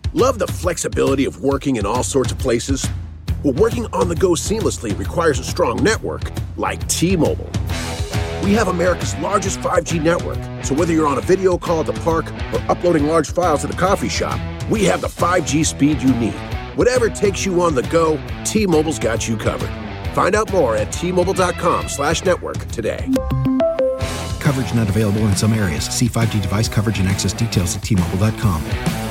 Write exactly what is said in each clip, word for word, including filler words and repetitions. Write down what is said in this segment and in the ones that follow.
Love the flexibility of working in all sorts of places? Well, working on the go seamlessly requires a strong network like T-Mobile. We have America's largest five G network, so whether you're on a video call at the park or uploading large files at the coffee shop, we have the five G speed you need. Whatever takes you on the go, T-Mobile's got you covered. Find out more at T-Mobile.com slash network today. Coverage not available in some areas. See five G device coverage and access details at T Mobile dot com.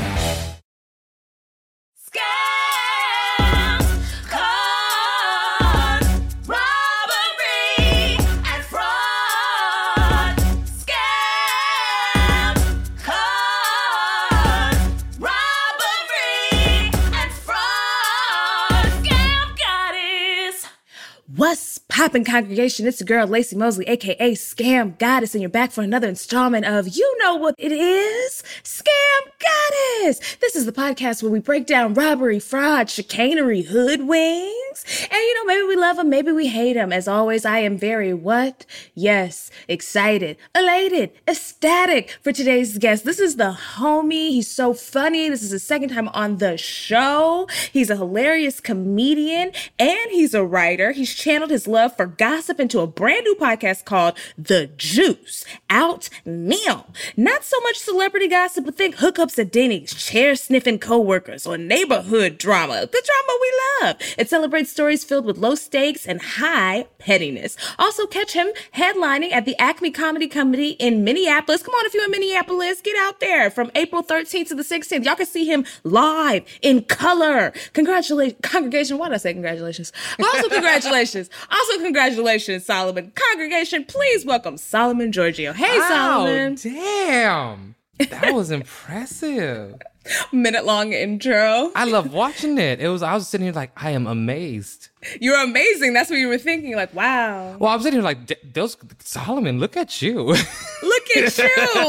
What's poppin', congregation? It's the girl, Lacey Mosley, a k a. Scam Goddess, and you're back for another installment of You Know What It Is, Scam Goddess. This is the podcast where we break down robbery, fraud, chicanery, hoodwinks, and you know, maybe we love them, maybe we hate them. As always, I am very what? Yes, excited, elated, ecstatic for today's guest. This is the homie. He's so funny. This is his second time on the show. He's a hilarious comedian, and he's a writer. He's channeled his love for gossip into a brand new podcast called The Juice, out now. Not so much celebrity gossip, but think hookups at Denny's, chair-sniffing coworkers, or neighborhood drama. The drama we love. It celebrates stories filled with low stakes and high pettiness. Also catch him headlining at the Acme Comedy Comedy in Minneapolis. Come on, if you're in Minneapolis, get out there from April thirteenth to the sixteenth. Y'all can see him live in color. Congratulations, congregation. Why did I say congratulations? But also congratulations. Also congratulations, Solomon. Congregation, please welcome Solomon Giorgio. Hey, wow, Solomon. Damn. That was impressive. Minute long intro. I love watching it. It was, I was sitting here like, I am amazed. You're amazing. That's what you were thinking. Like, wow. Well, I'm sitting here like, those, Solomon, look at you. Look at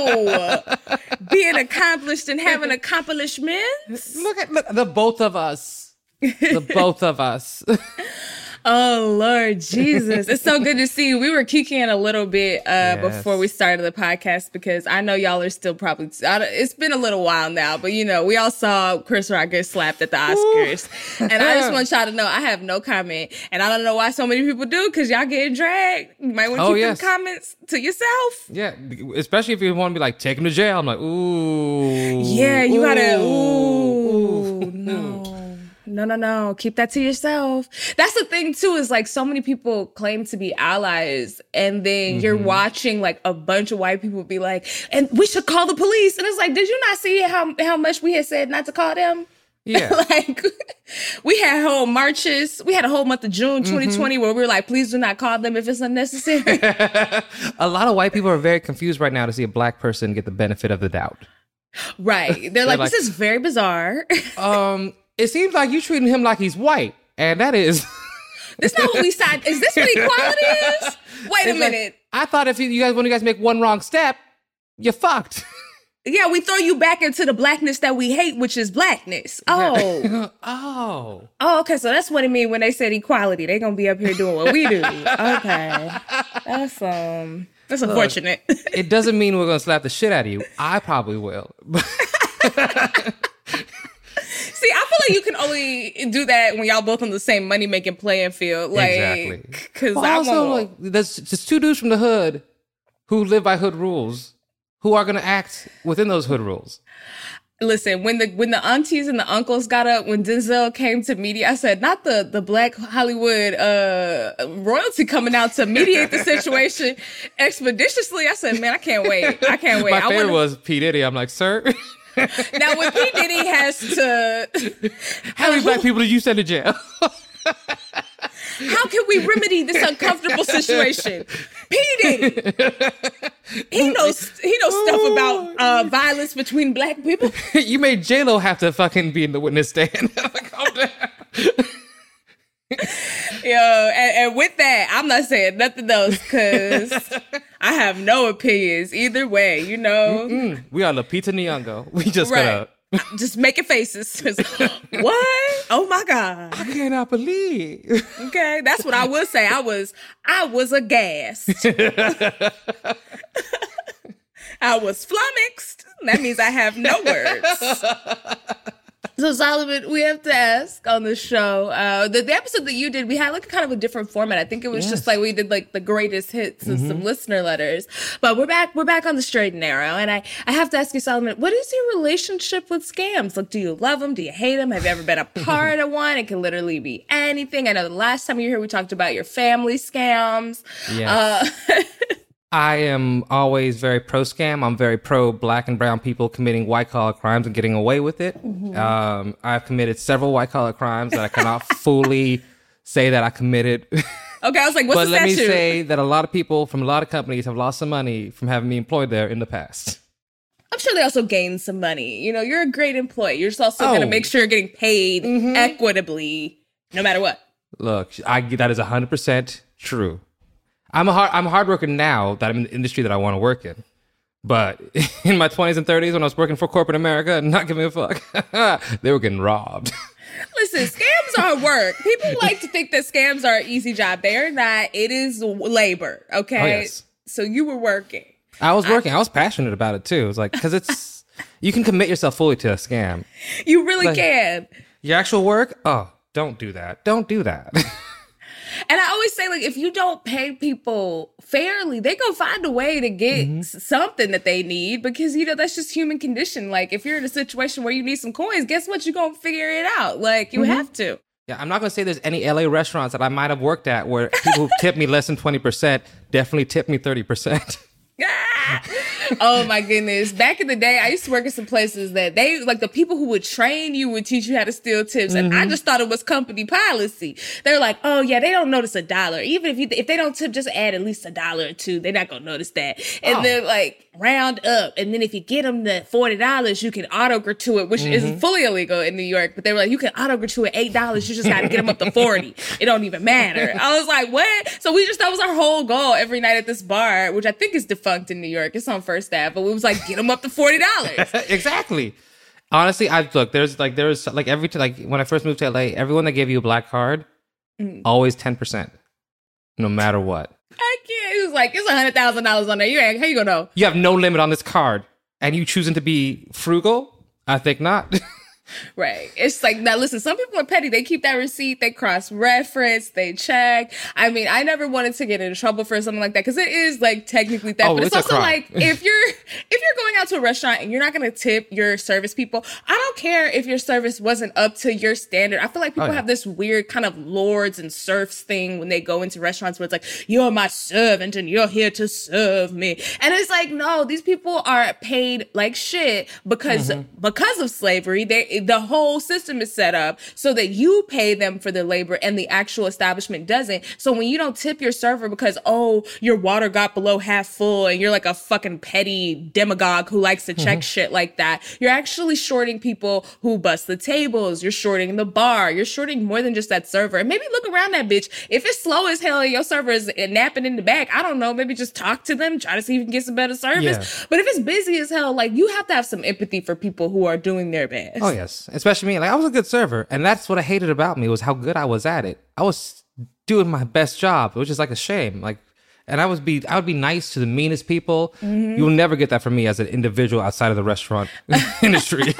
you. Being accomplished and having accomplishments. Look at look, the both of us. The both of us. Oh, Lord Jesus. It's so good to see you. We were kikiing a little bit uh, yes. before we started the podcast because I know y'all are still probably, it's been a little while now, but you know, we all saw Chris Rock get slapped at the Oscars. And I just want y'all to know I have no comment. And I don't know why so many people do because y'all getting dragged. You might want to oh, keep yes. them comments to yourself. Yeah, especially if you want to be like, take him to jail. I'm like, ooh. Yeah, you ooh, gotta, ooh, ooh. no. No, no, no. Keep that to yourself. That's the thing, too, is like so many people claim to be allies. And then mm-hmm. you're watching like a bunch of white people be like, and we should call the police. And it's like, did you not see how, how much we had said not to call them? Yeah. Like, we had whole marches. We had a whole month of June twenty twenty mm-hmm. where we were like, please do not call them if it's unnecessary. A lot of white people are very confused right now to see a black person get the benefit of the doubt. Right. They're, They're like, like, this is very bizarre. um... It seems like you treating him like he's white, and that is... This not what we signed. Is this what equality is? Wait a it's minute. Like, I thought if you, you guys, when you guys make one wrong step, you're fucked. Yeah, we throw you back into the blackness that we hate, which is blackness. Oh. oh. Oh, okay. So that's what it means when they said equality. They're going to be up here doing what we do. Okay. That's, um, that's Look, unfortunate. It doesn't mean we're going to slap the shit out of you. I probably will. See, I feel like you can only do that when y'all both on the same money-making playing field. Like, exactly. Because well, I also, won't. like, there's just two dudes from the hood who live by hood rules who are going to act within those hood rules. Listen, when the when the aunties and the uncles got up, when Denzel came to media, I said, not the, the Black Hollywood uh, royalty coming out to mediate the situation expeditiously. I said, man, I can't wait. I can't wait. My I favorite wanna... was P. Diddy. I'm like, sir... Now, when P. Diddy has to... How many black people did you send to jail? How can we remedy this uncomfortable situation? P. Diddy! He knows, he knows stuff about uh, violence between black people. You made J-Lo have to fucking be in the witness stand. Calm down. Yo, and, and with that, I'm not saying nothing else because I have no opinions either way, you know? Mm-mm. We are Lupita Nyong'o. We just right. gotta... Just making faces. What? Oh my God. I cannot believe. Okay, that's what I would say. I was, I was aghast. I was flummoxed. That means I have no words. So Solomon, we have to ask on the show, uh, the, the episode that you did, we had like a kind of a different format. I think it was yes. just like we did like the greatest hits and mm-hmm. some listener letters. But we're back, we're back on the straight and narrow. And I, I have to ask you, Solomon, what is your relationship with scams? Like, do you love them? Do you hate them? Have you ever been a part of one? It can literally be anything. I know the last time you were here, we talked about your family scams. Yeah. Uh, I am always very pro-scam. I'm very pro-black and brown people committing white-collar crimes and getting away with it. Mm-hmm. Um, I've committed several white-collar crimes that I cannot fully say that I committed. Okay, I was like, what's but the let statute? me say that a lot of people from a lot of companies have lost some money from having me employed there in the past. I'm sure they also gained some money. You know, you're a great employee. You're just also oh. going to make sure you're getting paid mm-hmm. equitably, no matter what. Look, I, that is one hundred percent true. I'm a hard I'm a hard worker now that I'm in the industry that I want to work in. But in my twenties and thirties, when I was working for corporate America and not giving a fuck, they were getting robbed. Listen, scams are work. People like to think that scams are an easy job. They're not. It is labor, okay? Oh, yes. So you were working. I was working. I, I was passionate about it, too. It was like, because it's, you can commit yourself fully to a scam. You really like, can. Your actual work? Oh, don't do that. Don't do that. And I always say, like, if you don't pay people fairly, they gonna find a way to get mm-hmm. something that they need because, you know, that's just human condition. Like, if you're in a situation where you need some coins, guess what? You're gonna figure it out. Like, you mm-hmm. have to. Yeah, I'm not gonna say there's any L A restaurants that I might have worked at where people who tip me less than twenty percent definitely tip me thirty percent. Oh my goodness. Back in the day, I used to work at some places that they, like the people who would train you would teach you how to steal tips. And mm-hmm. I just thought it was company policy. They're like, oh yeah, they don't notice a dollar. Even if you, if they don't tip, just add at least a dollar or two. They're not going to notice that. And oh. then like round up. And then if you get them to forty dollars, you can auto gratuit, which mm-hmm. is fully illegal in New York. But they were like, you can auto gratuit eight dollars. You just got to get them up to forty. It don't even matter. I was like, what? So we just, that was our whole goal every night at this bar, which I think is defunct in New York. It's on First Ave, but we was like, get them up to forty dollars. Exactly. Honestly, I look, there's like, there's like every, like when I first moved to L A, everyone that gave you a black card, mm. always ten percent, no matter what. I can't. It was like, it's one hundred thousand dollars on there. You ain't, how you gonna know? You have no limit on this card and you choosing to be frugal? I think not. Right. It's like, now listen, some people are petty. They keep that receipt, they cross-reference, they check. I mean, I never wanted to get into trouble for something like that because it is like technically theft. Oh, but it's, it's also like, if you're if you're going out to a restaurant and you're not going to tip your service people, I don't care if your service wasn't up to your standard. I feel like people oh, yeah. have this weird kind of lords and serfs thing when they go into restaurants where it's like, you're my servant and you're here to serve me. And it's like, no, these people are paid like shit because mm-hmm. because of slavery. They the whole system is set up so that you pay them for their labor and the actual establishment doesn't. So when you don't tip your server because, oh, your water got below half full and you're like a fucking petty demagogue who likes to check mm-hmm. shit like that, you're actually shorting people who bust the tables. You're shorting the bar. You're shorting more than just that server. And maybe look around that bitch. If it's slow as hell and your server is napping in the back, I don't know, maybe just talk to them, try to see if you can get some better service. Yeah. But if it's busy as hell, like, you have to have some empathy for people who are doing their best. Oh, yes. Especially me. Like, I was a good server. And that's what I hated about me was how good I was at it. I was doing my best job, which is like a shame. Like, and I would be, I would be nice to the meanest people. Mm-hmm. You'll never get that from me as an individual outside of the restaurant industry.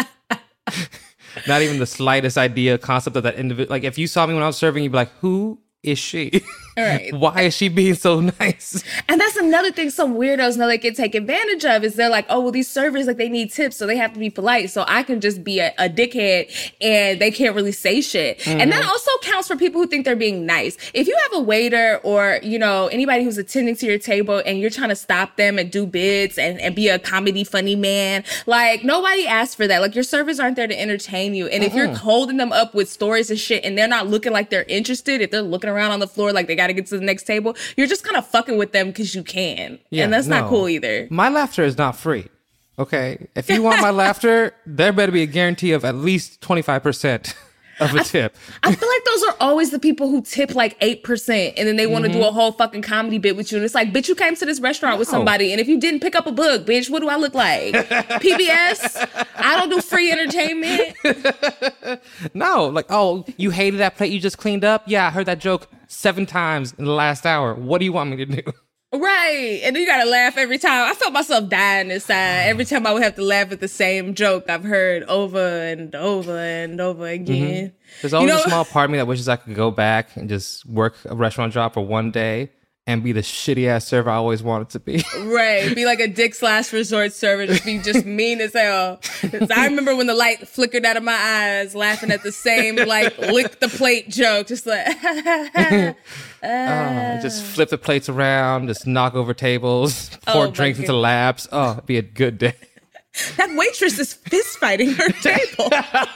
Not even the slightest idea, concept of that individual. Like, if you saw me when I was serving, you'd be like, who is she? Right. Why is she being so nice? And that's another thing some weirdos know they can take advantage of is they're like, oh, well, these servers, like, they need tips, so they have to be polite. So I can just be a, a dickhead and they can't really say shit. Mm-hmm. And that also counts for people who think they're being nice. If you have a waiter or, you know, anybody who's attending to your table and you're trying to stop them and do bids and, and be a comedy funny man, like, nobody asked for that. Like, your servers aren't there to entertain you. And mm-hmm. if you're holding them up with stories and shit and they're not looking like they're interested, if they're looking around on the floor like they got to get to the next table, you're just kind of fucking with them because you can. Yeah, and that's no. not cool either. My laughter is not free. Okay? If you want my laughter, there better be a guarantee of at least twenty-five percent of a tip. I, I feel like those are always the people who tip like eight percent and then they want to mm-hmm. do a whole fucking comedy bit with you. And it's like, bitch, you came to this restaurant no. with somebody. And if you didn't pick up a book, bitch, what do I look like? P B S? I don't do free entertainment. No, like, oh, you hated that plate you just cleaned up? Yeah, I heard that joke seven times in the last hour. What do you want me to do? Right. And then you got to laugh every time. I felt myself dying inside. Every time I would have to laugh at the same joke I've heard over and over and over again. Mm-hmm. There's always you know? a small part of me that wishes I could go back and just work a restaurant job for one day and be the shitty ass server I always wanted to be. Right. Be like a Dick's Last Resort server. Just be just mean as hell. I remember when the light flickered out of my eyes, laughing at the same, like, lick the plate joke. Just like, uh, oh, just flip the plates around, just knock over tables, pour oh drinks into laps. Oh, it'd be a good day. That waitress is fist fighting her table.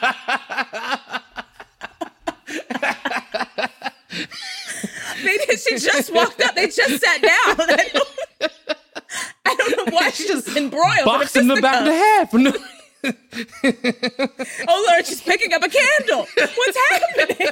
They did. She just walked up. They just sat down. I don't, I don't know why she's just embroiled. Boxing the back of the head. Oh Lord, she's picking up a candle. What's happening?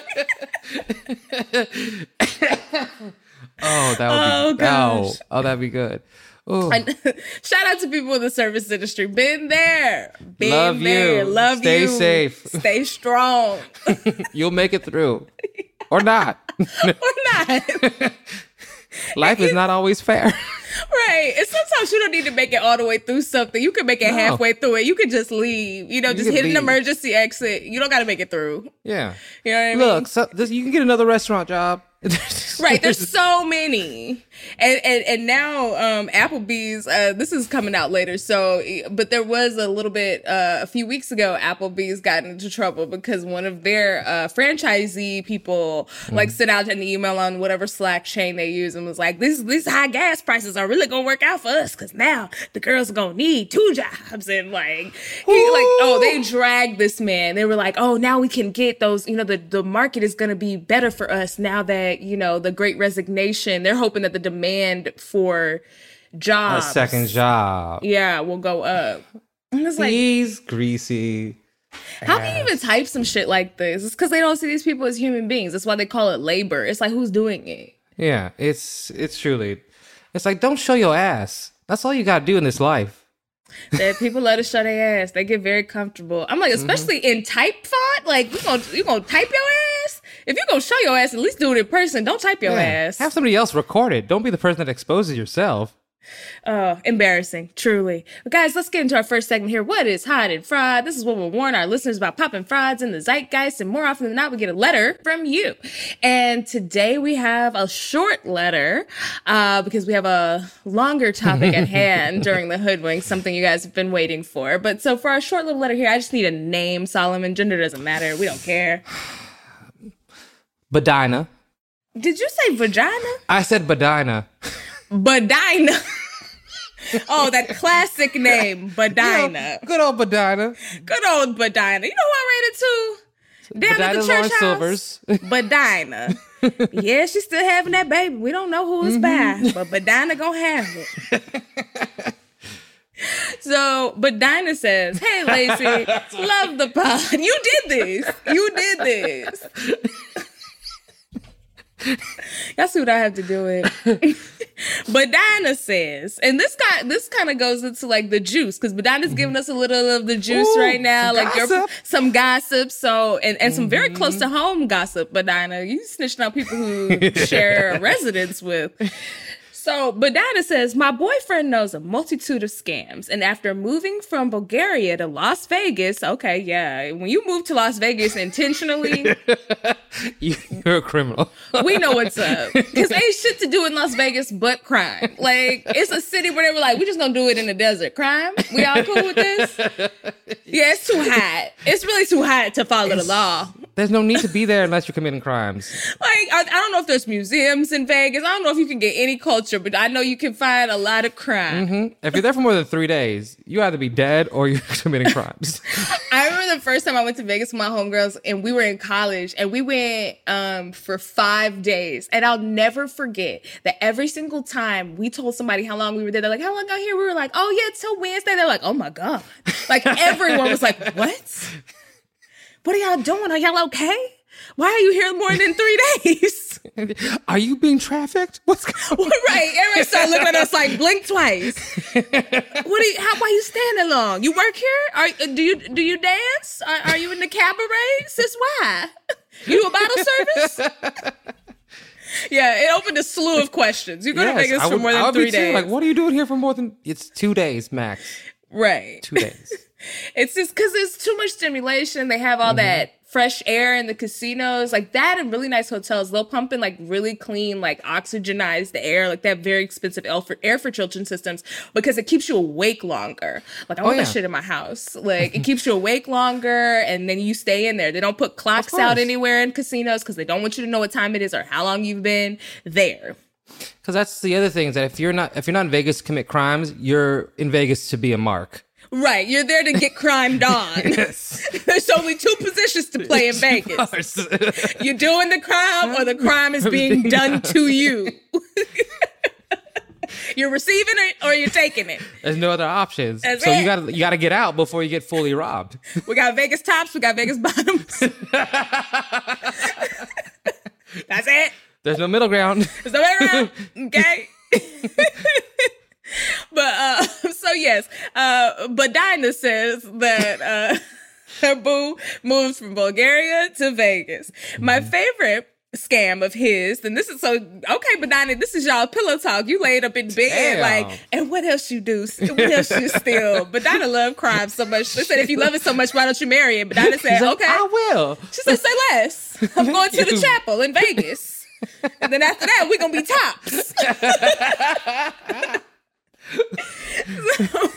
Oh, that would oh, be. gosh. Oh, oh, that'd be good. And, shout out to people in the service industry. Been there. Been Love there. you. Love Stay you. safe. Stay strong. You'll make it through. Or not. Or not. Life is not always fair. Right. And sometimes you don't need to make it all the way through something. You can make it no. halfway through it. You can just leave. You know, you just hit leave. an emergency exit. You don't got to make it through. Yeah. You know what I mean? Look, so this, you can get another restaurant job. Right, there's so many, and and and now um, Applebee's. Uh, this is coming out later, so but there was a little bit uh, a few weeks ago. Applebee's got into trouble because one of their uh, franchisee people mm. like sent out an email on whatever Slack chain they use and was like, "This these high gas prices are really gonna work out for us because now the girls are gonna need two jobs." And like, he, like oh, they dragged this man. They were like, "Oh, now we can get those. You know, the the market is gonna be better for us now that." You know, the Great Resignation, they're hoping that the demand for jobs, a second job, yeah, will go up. And it's like, he's greasy. How can you even type some shit like this? It's because they don't see these people as human beings. That's why they call it labor. It's like, who's doing it? Yeah, it's it's truly, it's like, don't show your ass. That's all you gotta do in this life. That people let us show their ass. They get very comfortable. I'm like, especially mm-hmm. in type font. Like, you gonna you gonna type your ass? If you're gonna show your ass, at least do it in person. Don't type your yeah. ass. Have somebody else record it. Don't be the person that exposes yourself. Oh, embarrassing, truly. But guys, let's get into our first segment here. What is hot and fried? This is what we'll warn our listeners about popping frauds in the zeitgeist, and more often than not, we get a letter from you. And today we have a short letter uh, because we have a longer topic at hand during the hoodwink, something you guys have been waiting for. But so for our short little letter here, I just need a name, Solomon. Gender doesn't matter. We don't care. Badina. Did you say vagina? I said Badina. Badina. Oh, that classic name, Badina. You know, good old Badina. Good old Badina. You know who I ran into? Down Badina at the church Lawrence house? Silvers. Badina. Yeah, she's still having that baby. We don't know who it's mm-hmm. by, but Badina gonna have it. So, Badina says, "Hey, Lacey, love the pod." You did this. You did this. Y'all see what I have to do with. Badina says, and this guy, this kind of goes into like the juice because Badina's giving us a little of the juice Ooh, right now, like your, some gossip. So, and, and some mm-hmm. very close to home gossip. Badina, you snitching out people who share a residence with. So, Badina says, my boyfriend knows a multitude of scams. And after moving from Bulgaria to Las Vegas, okay, yeah, when you move to Las Vegas intentionally, you're a criminal. We know what's up. Because ain't shit to do in Las Vegas but crime. Like, it's a city where they were like, we just gonna do it in the desert. Crime? We all cool with this? Yeah, it's too hot. It's really too hot to follow it's, the law. There's no need to be there unless you're committing crimes. Like, I, I don't know if there's museums in Vegas. I don't know if you can get any culture, but I know you can find a lot of crime. Mm-hmm. If you're there for more than three days, you either be dead or you're committing crimes. I remember the first time I went to Vegas with my homegirls, and we were in college, and we went um, for five days. And I'll never forget that every single time we told somebody how long we were there, they're like, how long out here? We were like, oh, yeah, till Wednesday. They're like, oh, my God. Like, everyone was like, what? What are y'all doing? Are y'all okay? Why are you here more than three days? Are you being trafficked? What's going on? Right. Everybody started looking at us like, blink twice. What are you, how, why are you standing long? You work here? Are, do you do you dance? Are, are you in the cabaret? Sis, why? You do a bottle service? Yeah, it opened a slew of questions. You go Yes, to Vegas I for would- more I than would be three too. days. Like, what are you doing here for more than... It's two days, max. Right. Two days. It's just because there's too much stimulation. They have all Mm-hmm. that fresh air in the casinos, like that, and really nice hotels. They'll pump in like really clean, like oxygenized air, like that very expensive air for, air filtration systems, because it keeps you awake longer. Like I want yeah. that shit in my house. Like it keeps you awake longer, and then you stay in there. They don't put clocks out course. anywhere in casinos because they don't want you to know what time it is or how long you've been there. Because that's the other thing, is that if you're not if you're not in Vegas to commit crimes, you're in Vegas to be a mark. Right, you're there to get crimed on. Yes. There's only two positions to play in Vegas. You're doing the crime or the crime is being done to you. You're receiving it or you're taking it. There's no other options. That's so it. you gotta you gotta get out before you get fully robbed. We got Vegas tops, we got Vegas bottoms. That's it. There's no middle ground. There's no way around. Okay. But uh so yes, uh but Dinah says that uh her boo moves from Bulgaria to Vegas. My favorite scam of his, and this is so okay, but Dinah, this is y'all pillow talk. You laid up in bed, Damn. like, and what else you do? What else you steal? But Dinah loved crime so much. She said, if you love it so much, why don't you marry it? But Dinah said, He's like, okay. I will. She said, say less. I'm going to the you. chapel in Vegas. And then after that, we're going to be tops. so,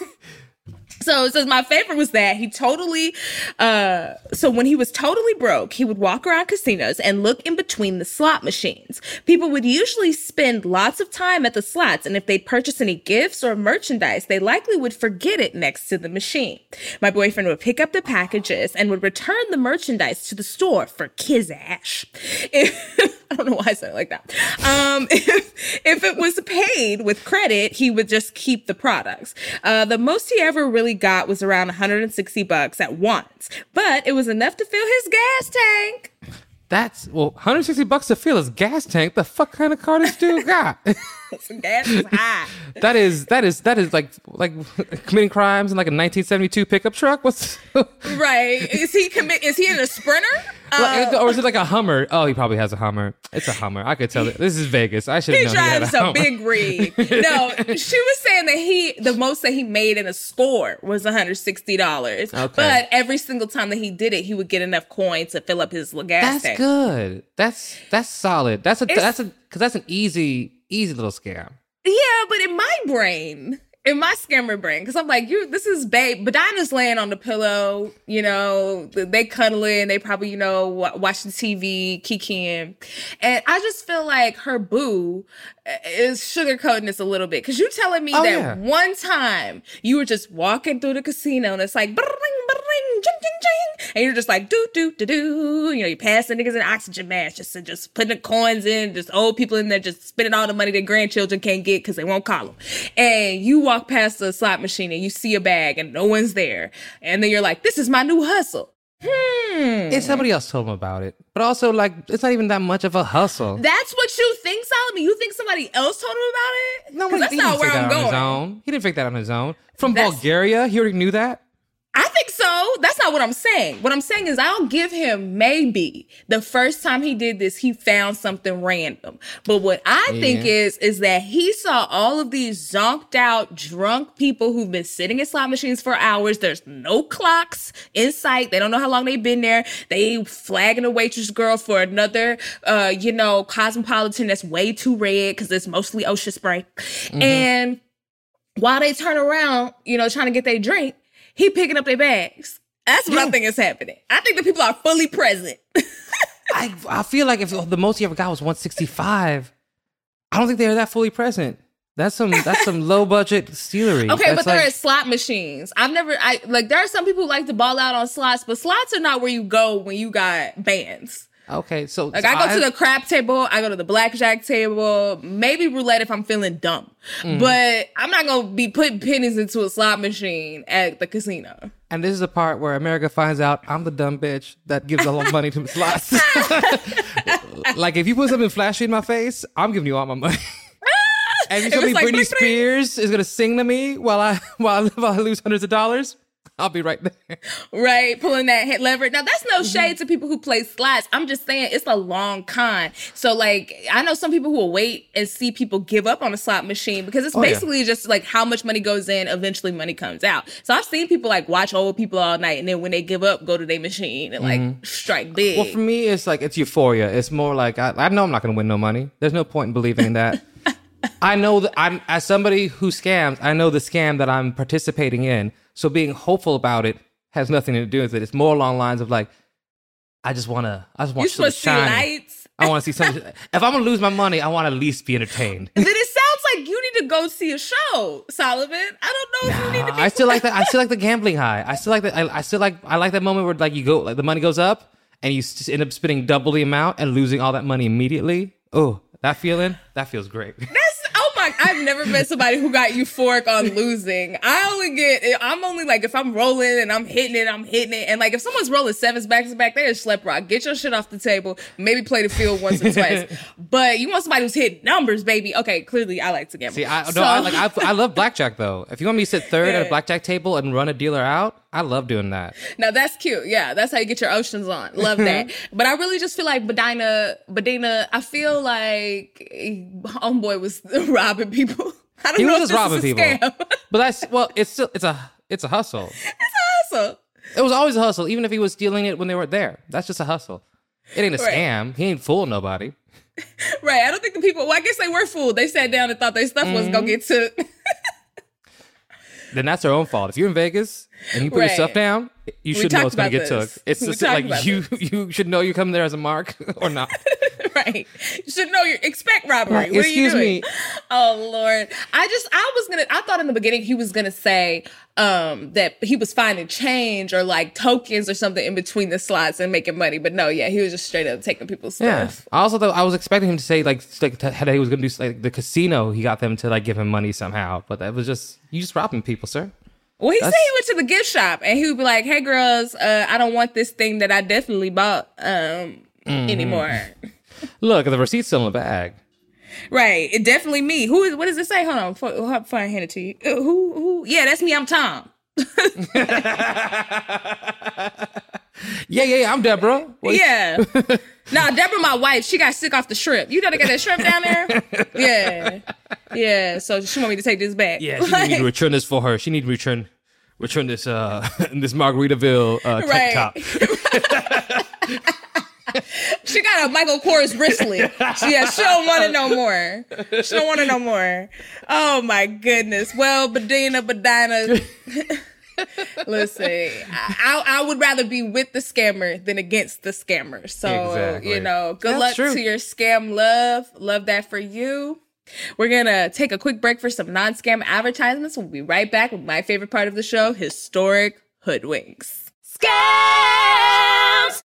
so it says my favorite was that he totally, uh, so when he was totally broke, he would walk around casinos and look in between the slot machines. People would usually spend lots of time at the slots, and if they'd purchase any gifts or merchandise, they likely would forget it next to the machine. My boyfriend would pick up the packages and would return the merchandise to the store for kizash. If, I don't know why I said it like that. Um, if, if it was paid with credit, he would just keep the products. Uh, the most he ever really got was around one hundred sixty bucks at once, but it was enough to fill his gas tank. That's, well, one hundred sixty bucks to fill his gas tank. The fuck kind of car this dude got? Some gas is high. That is, that is, that is like, like committing crimes in like a nineteen seventy-two pickup truck. What's, Right. Is he commit? Is he in a Sprinter? like, Uh, or is it like a Hummer? Oh, he probably has a Hummer. It's a Hummer. I could tell it. This is Vegas. I should he have known he had a drives a Hummer. big rig. No, she was saying that he, the most that he made in a score was one hundred sixty dollars. Okay. But every single time that he did it, he would get enough coins to fill up his little gas That's tank. good. That's that's solid. That's a It's- that's a because that's an easy easy little scam. Yeah, but in my brain, in my scammer brain, because I'm like, you, this is babe. But Dinah's laying on the pillow, you know, they cuddling, they probably, you know, wa- watching T V, kikiing. And I just feel like her boo is sugarcoating this a little bit. Because you telling me Oh, that yeah. one time you were just walking through the casino and it's like, bring, bring, jing, jing, jing. And you're just like, do, do, do, do. You know, you passing niggas in oxygen masks, just, just putting the coins in, just old people in there, just spending all the money their grandchildren can't get because they won't call them. And you walk past the slot machine and you see a bag and no one's there. And then you're like, this is my new hustle. Hmm. If somebody else told him about it, but also like it's not even that much of a hustle. That's what you think, Solomon? You think somebody else told him about it? No, 'Cause that's he not didn't where figure I'm that on his going. own. He didn't figure that on his own. From That's- Bulgaria, he already knew that. I think so. That's not what I'm saying. What I'm saying is I'll give him maybe the first time he did this, he found something random. But what I think Yeah. is, is that he saw all of these zonked out, drunk people who've been sitting in slot machines for hours. There's no clocks in sight. They don't know how long they've been there. They flagging a waitress girl for another, uh, you know, Cosmopolitan that's way too red because it's mostly OSHA spray. Mm-hmm. And while they turn around, you know, trying to get their drink, he picking up their bags. That's what I Yeah. think is happening. I think the people are fully present. I I feel like if the most he ever got was one sixty-five, I don't think they're that fully present. That's some that's some low budget stealery. Okay, That's but there like- are slot machines. I've never, I like, there are some people who like to ball out on slots, but slots are not where you go when you got bands. okay, so Like, I go to the crap table, I go to the blackjack table, maybe roulette if I'm feeling dumb. Mm-hmm. But I'm not going to be putting pennies into a slot machine at the casino. And this is the part where America finds out I'm the dumb bitch that gives all the money to slots. Like, if you put something flashy in my face, I'm giving you all my money. And if you It tell was me like, Britney bling, bling. Spears is gonna sing to me while I while I, while I lose hundreds of dollars, I'll be right there. Right, pulling that hit lever. Now, that's no shade Mm-hmm. to people who play slots. I'm just saying it's a long con. So, like, I know some people who will wait and see people give up on a slot machine because it's Oh, yeah. basically just like how much money goes in, eventually money comes out. So I've seen people like watch old people all night and then when they give up, go to their machine and like strike big. Well, for me, it's like, it's euphoria. It's more like, I, I know I'm not going to win no money. There's no point in believing in that. I know that I'm, as somebody who scams, I know the scam that I'm participating in. So being hopeful about it has nothing to do with it. It's more along the lines of like, I just want to, I just want You something supposed to see shiny. lights. I want to see something. If I'm going to lose my money, I want to at least be entertained. Then it sounds like you need to go see a show, Solomon. I don't know if you need to be. I still like that. I still like the gambling high. I still like that. I, I still like, I like that moment where like you go, like the money goes up and you just end up spending double the amount and losing all that money immediately. Oh, that feeling, that feels great. That's, oh my, I've never met somebody who got euphoric on losing. I only get, I'm only like, if I'm rolling and I'm hitting it, I'm hitting it. And like, if someone's rolling sevens back to back, they're a schlep rock. Get your shit off the table. Maybe play the field once or twice. But you want somebody who's hitting numbers, baby. Okay, clearly I like to gamble. See, I, So- no, I, like, I, I love blackjack though. If you want me to sit third at Yeah. a blackjack table and run a dealer out, I love doing that. Now that's cute. Yeah, that's how you get your oceans on. Love that. But I really just feel like Bedina, Bedina, I feel like homeboy was robbing people. I don't He know was if just this robbing is a people. scam. But that's, well, it's still, it's a, it's a hustle. Also, It was always a hustle, even if he was stealing it when they weren't there. That's just a hustle. It ain't a Right. scam. He ain't fooling nobody. right. I don't think the people, well, I guess they were fooled. They sat down and thought their stuff was going to get took. Then that's their own fault. If you're in Vegas and you put your Right. stuff down, you We should know talked it's going to about get this. took. It's We just talked like about you you should know you come there as a mark or not. Right. You should know you expect robbery. Like, what are you excuse doing? me. Oh Lord. I just I was gonna I thought in the beginning he was gonna say um that he was finding change or like tokens or something in between the slots and making money. But no, yeah, he was just straight up taking people's Yeah. stuff. I also thought I was expecting him to say like like to, how he was going to do like the casino. He got them to like give him money somehow, but that was just you just robbing people, sir. Well, he That's- said he went to the gift shop and he would be like, "Hey girls, uh, I don't want this thing that I definitely bought um Mm-hmm. anymore." Look, the receipt's still in the bag. Right. It definitely me. Who is what does it say? Hold on, before, before I hand it to you. Uh, who who yeah, that's me. I'm Tom. Yeah, yeah, yeah. I'm Deborah. What- Yeah. Nah, Deborah, my wife, she got sick off the shrimp. You know they got that shrimp down there? Yeah. Yeah. So she want me to take this back. Yeah, she need to return this for her. She need to return return this uh this Margaritaville uh tank top. She got a Michael Kors wristlet. Yeah, she don't want it no more. She don't want it no more. Oh my goodness. Well, Bedina, Bedina. Listen, I, I I would rather be with the scammer than against the scammer. So, Exactly. you know, good That's luck true. to your scam love. Love that for you. We're going to take a quick break for some non-scam advertisements. We'll be right back with my favorite part of the show, Historic Hoodwinks. Scams!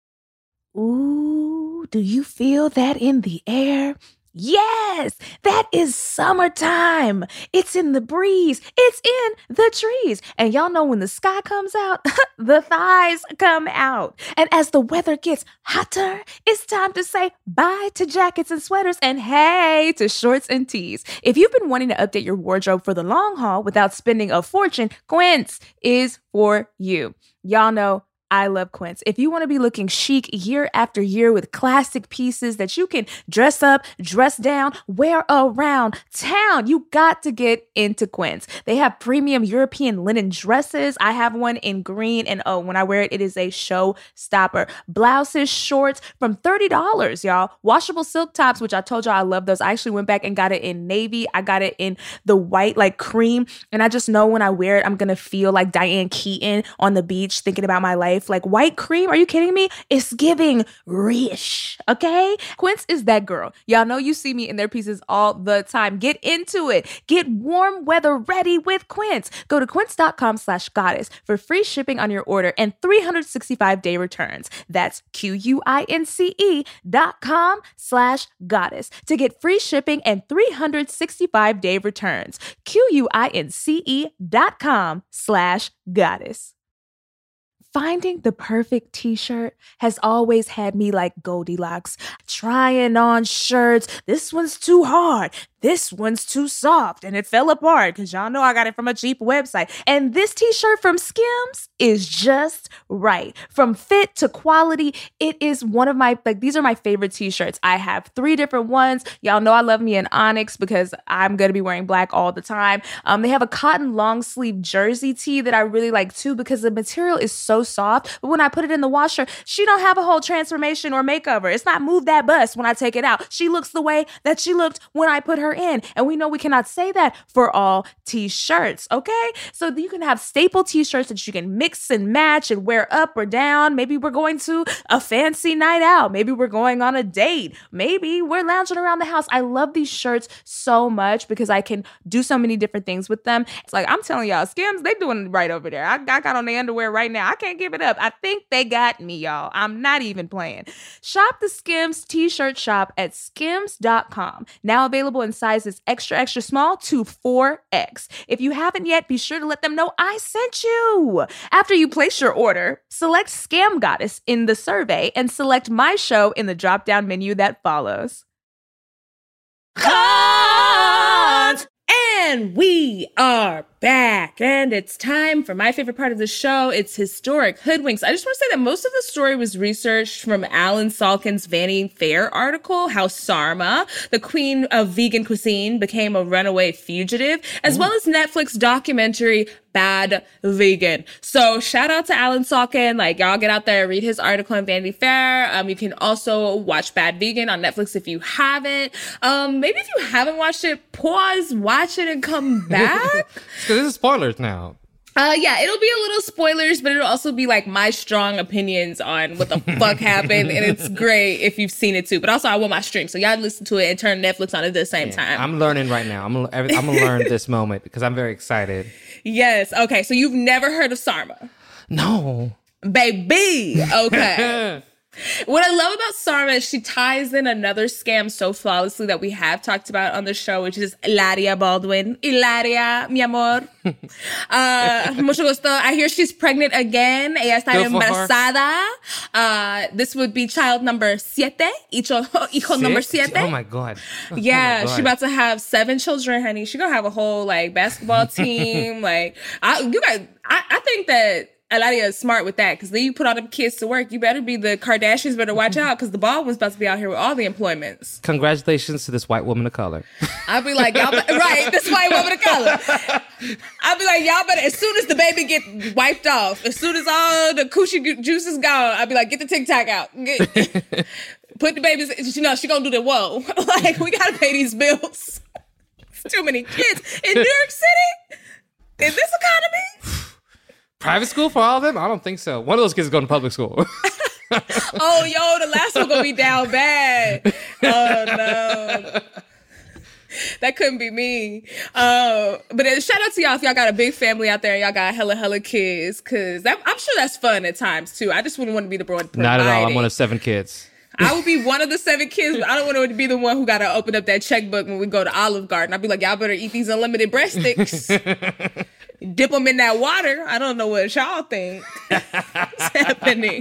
Ooh, do you feel that in the air? Yes, that is summertime. It's in the breeze. It's in the trees. And y'all know when the sky comes out, the thighs come out. And as the weather gets hotter, it's time to say bye to jackets and sweaters and hey to shorts and tees. If you've been wanting to update your wardrobe for the long haul without spending a fortune, Quince is for you. Y'all know I love Quince. If you want to be looking chic year after year with classic pieces that you can dress up, dress down, wear around town, you got to get into Quince. They have premium European linen dresses. I have one in green, and oh, when I wear it, it is a showstopper. Blouses, shorts from thirty dollars, y'all. Washable silk tops, which I told y'all I love those. I actually went back and got it in navy. I got it in the white, like cream, and I just know when I wear it, I'm going to feel like Diane Keaton on the beach thinking about my life. Like white cream, are you kidding me? It's giving rich, okay? Quince is that girl. Y'all know you see me in their pieces all the time. Get into it. Get warm weather ready with Quince. Go to quince.com slash goddess for free shipping on your order and three hundred sixty-five day returns. That's Q-U-I-N-C-E dot com slash goddess to get free shipping and three hundred sixty-five day returns. Q-U-I-N-C-E dot com slash goddess. Finding the perfect t-shirt has always had me like Goldilocks, trying on shirts. This one's too hard. this one's too soft and it fell apart because y'all know I got it from a cheap website. And this t-shirt from Skims is just right. From fit to quality, it is one of my, like, these are my favorite t-shirts. I have three different ones. Y'all know I love me an onyx because I'm going to be wearing black all the time. Um, they have a cotton long sleeve jersey tee that I really like too because the material is so soft. But when I put it in the washer, she don't have a whole transformation or makeover. It's not move that bust when I take it out. She looks the way that she looked when I put her in. And we know we cannot say that for all t-shirts, okay? So you can have staple t-shirts that you can mix and match and wear up or down. Maybe we're going to a fancy night out. Maybe we're going on a date. Maybe we're lounging around the house. I love these shirts so much because I can do so many different things with them. It's like, I'm telling y'all, Skims, they doing it right over there. I, I got on the underwear right now. I can't give it up. I think they got me, y'all. I'm not even playing. Shop the Skims t-shirt shop at skims dot com. Now available in sizes extra, extra small to four X. If you haven't yet, be sure to let them know I sent you. After you place your order, select Scam Goddess in the survey and select my show in the drop-down menu that follows. Cut! And we are back, and it's time for my favorite part of the show. It's Historic Hoodwinks. I just want to say that most of the story was researched from Alan Salkin's Vanity Fair article, how Sarma, the queen of vegan cuisine, became a runaway fugitive, as Ooh. well as Netflix documentary Bad Vegan. So shout out to Alan Salkin. Like, y'all get out there, read his article in Vanity Fair. Um, you can also watch Bad Vegan on Netflix if you haven't. Um, maybe if you haven't watched it, pause, watch it, and come back. Because this is spoilers now. Uh, yeah, it'll be a little spoilers, but it'll also be like my strong opinions on what the fuck happened. And it's great if you've seen it too. But also I want my stream. So y'all listen to it and turn Netflix on at the same yeah, time. I'm learning right now. I'm gonna, I'm gonna learn this moment because I'm very excited. Yes. Okay. So you've never heard of Sarma? No. Baby. Okay. What I love about Sarma is she ties in another scam so flawlessly that we have talked about on the show, which is Hilaria Baldwin. Hilaria, mi amor. Uh, mucho gusto. I hear she's pregnant again. Ella está embarazada. Uh, this would be child number siete. Hijo, hijo number siete. Oh my God. Oh yeah, my God. She's about to have seven children, honey. She gonna have a whole like basketball team. like, I, you guys, I, I think that Hilaria is smart with that because then you put all them kids to work. You better be the Kardashians. Better watch out because the Baldwin's about to be out here with all the employments. Congratulations to this white woman of color. I'll be like, y'all, be- right? This white woman of color. I'll be like, y'all better. As soon as the baby get wiped off, as soon as all the coochie ju- juice is gone, I'll be like, get the TikTok out. Get, put the babies. You know, she gonna do the whoa. Like, we gotta pay these bills. It's too many kids in New York City in this economy. Private school for all of them? I don't think so. One of those kids is going to public school. Oh, yo, the last one gonna be down bad. Oh, no. That couldn't be me. Uh, but uh, shout out to y'all if y'all got a big family out there and y'all got hella, hella kids. Because I'm sure that's fun at times, too. I just wouldn't want to be the one providing. Not at all. I'm one of seven kids. I would be one of the seven kids, but I don't want to be the one who got to open up that checkbook when we go to Olive Garden. I'd be like, y'all better eat these unlimited breast sticks. Dip them in that water. I don't know what y'all think is happening.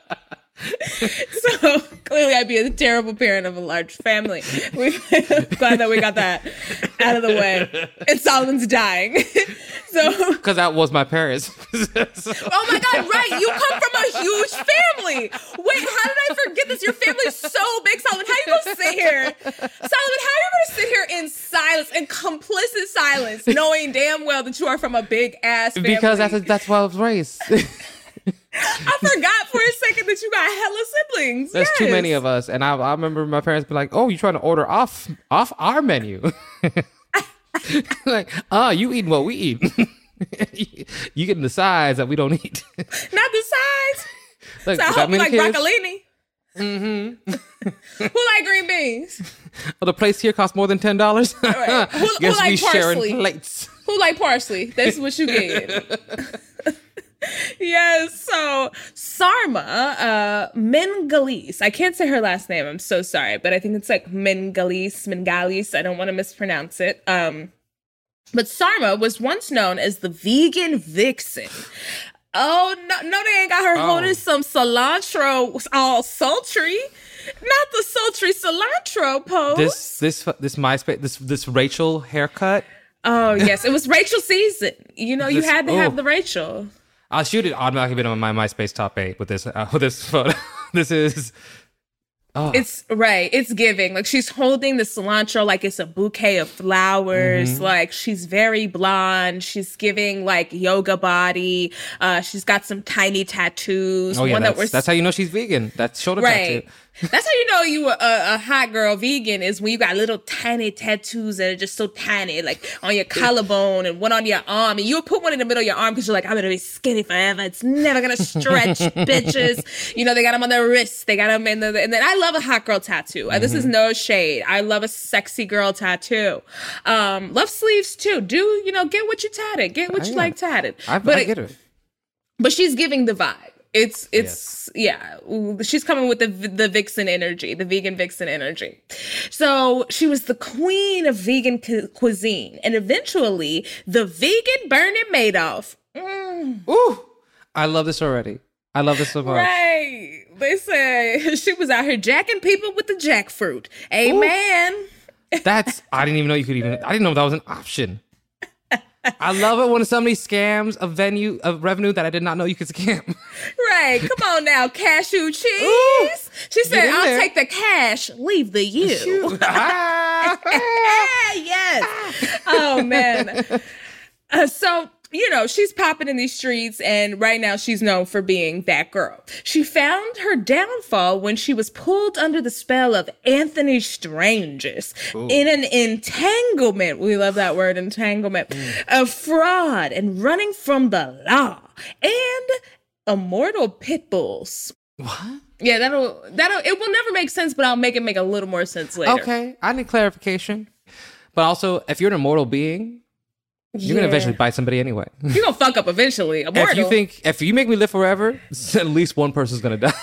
So clearly I'd be a terrible parent of a large family. We're glad that we got that out of the way. And Solomon's dying. So because that was my parents. Oh my God, right. You come from a huge family. Wait, how did I forget this? Your family's so big, Solomon. How you gonna sit here? Solomon, how are you gonna sit here in silence, in complicit silence, knowing damn well that you are from a big ass family? Because that's, a, that's why I was raised. I forgot for a second that you got hella siblings. There's yes. too many of us, and I, I remember my parents be like, "Oh, you trying to order off off our menu?" Like, oh, you eating what we eat. You getting the sides that we don't eat. Not the sides. Like, so I hope you like kids? broccolini. Mm-hmm. Who like green beans? Well, the place here costs more than ten dollars. Right. Who, who Guess like we parsley? sharing plates. Who like parsley? That's what you get. Yes, so Sarma uh, Mingalis. I can't say her last name. I'm so sorry, but I think it's like Mingalis, Mingalis. I don't want to mispronounce it. Um, but Sarma was once known as the vegan vixen. Oh, no, no, they ain't got her Oh. holding some cilantro all sultry. Not the sultry cilantro pose. This this this MySpace this this Rachel haircut. Oh, yes. It was Rachel season. You know, you This- had to oh. have the Rachel. I'll shoot it automatically been on my MySpace top eight with this uh, with this photo. This is It's right. It's giving. Like she's holding the cilantro like it's a bouquet of flowers. Mm-hmm. Like she's very blonde. She's giving like yoga body. Uh, she's got some tiny tattoos. oh yeah. One that That's, we're that's how you know she's vegan. That's shoulder right. tattoo. That's how you know you a, a hot girl vegan is when you got little tiny tattoos that are just so tiny, like on your collarbone and one on your arm. And you'll put one in the middle of your arm because you're like, I'm going to be skinny forever. It's never going to stretch, bitches. You know, they got them on their wrists. They got them in the, and then I love a hot girl tattoo. Mm-hmm. This is no shade. I love a sexy girl tattoo. Um, love sleeves too. Do, you know, get what you tatted. Get what I you know. like tatted. I, but I get it. But she's giving the vibe. It's it's yeah. She's coming with the the vixen energy, the vegan vixen energy. So she was the queen of vegan cu- cuisine, and eventually the vegan Bernie Madoff. Mm, Ooh, I love this already. I love this so much. right? They say she was out here jacking people with the jackfruit. Amen. That's I didn't even know you could even. I didn't know that was an option. I love it when somebody scams a venue of revenue that I did not know you could scam. Right? Come on now, cashew cheese. Ooh, she said, in "I'll there." take the cash, leave the you." Ah. Yes. Oh man. Uh, so, you know, she's popping in these streets, and right now she's known for being that girl. She found her downfall when she was pulled under the spell of Anthony Stranges in an entanglement. We love that word, entanglement, of fraud and running from the law and immortal pit bulls. What? Yeah, that'll that'll it will never make sense, but I'll make it make a little more sense later. Okay, I need clarification. But also, if you're an immortal being, you're gonna Yeah. eventually bite somebody anyway. You're gonna fuck up eventually. Immortal. If you think if you make me live forever, at least one person's gonna die.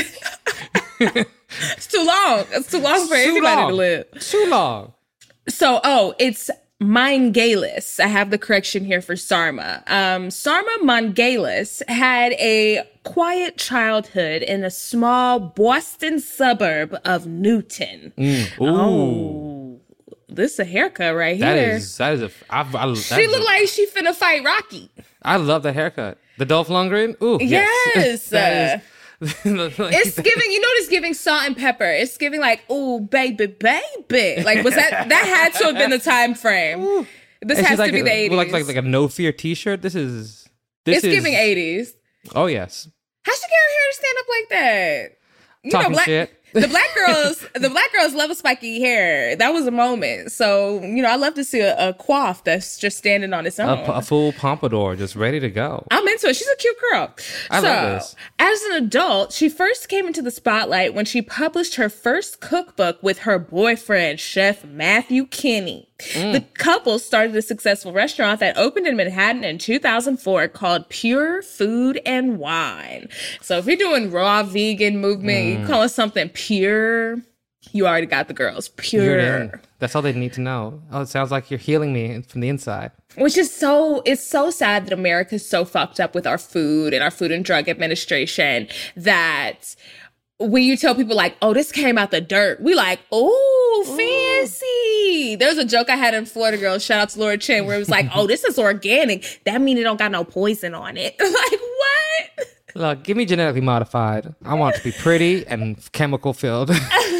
it's too long. It's too long for Too anybody long. to live. Too long. So, oh, it's Mingalis. I have the correction here for Sarma. Um, Sarma Mingalis had a quiet childhood in a small Boston suburb of Newton. Ooh, Oh, this is a haircut right that here. is that is a. I, I, she looked like she finna fight Rocky. I love that haircut. The Dolph Lundgren. Ooh, Yes. that is. It's giving, you know, it's giving salt and pepper. It's giving like, oh, baby, baby. Like, was that, that had to have been the time frame. This And has she's to like be a- the eighties. Like, like like a no fear T-shirt. This is. This it's is, giving eighties. Oh yes. How'd she get her hair to stand up like that? You Talking know, black, shit. the black girls, the black girls love a spiky hair. That was a moment. So, you know, I love to see a, a coif that's just standing on its own. A, a full pompadour, just ready to go. I'm into it. She's a cute girl. I so, love this. as an adult, she first came into the spotlight when she published her first cookbook with her boyfriend, Chef Matthew Kinney. Mm. The couple started a successful restaurant that opened in Manhattan in two thousand four called Pure Food and Wine. So if you're doing raw vegan movement, Mm. you call it something pure, you already got the girls. You're in. Pure. That's all they need to know. Oh, it sounds like you're healing me from the inside. Which is so, it's so sad that America's so fucked up with our food and our Food and Drug Administration that when you tell people like, oh, this came out the dirt, we like, oh, fancy. There's a joke I had in Florida Girls, shout out to Laura Chin, where it was like, oh, this is organic. That means it don't got no poison on it. Like, what? Look, give me genetically modified. I want it to be pretty and chemical filled.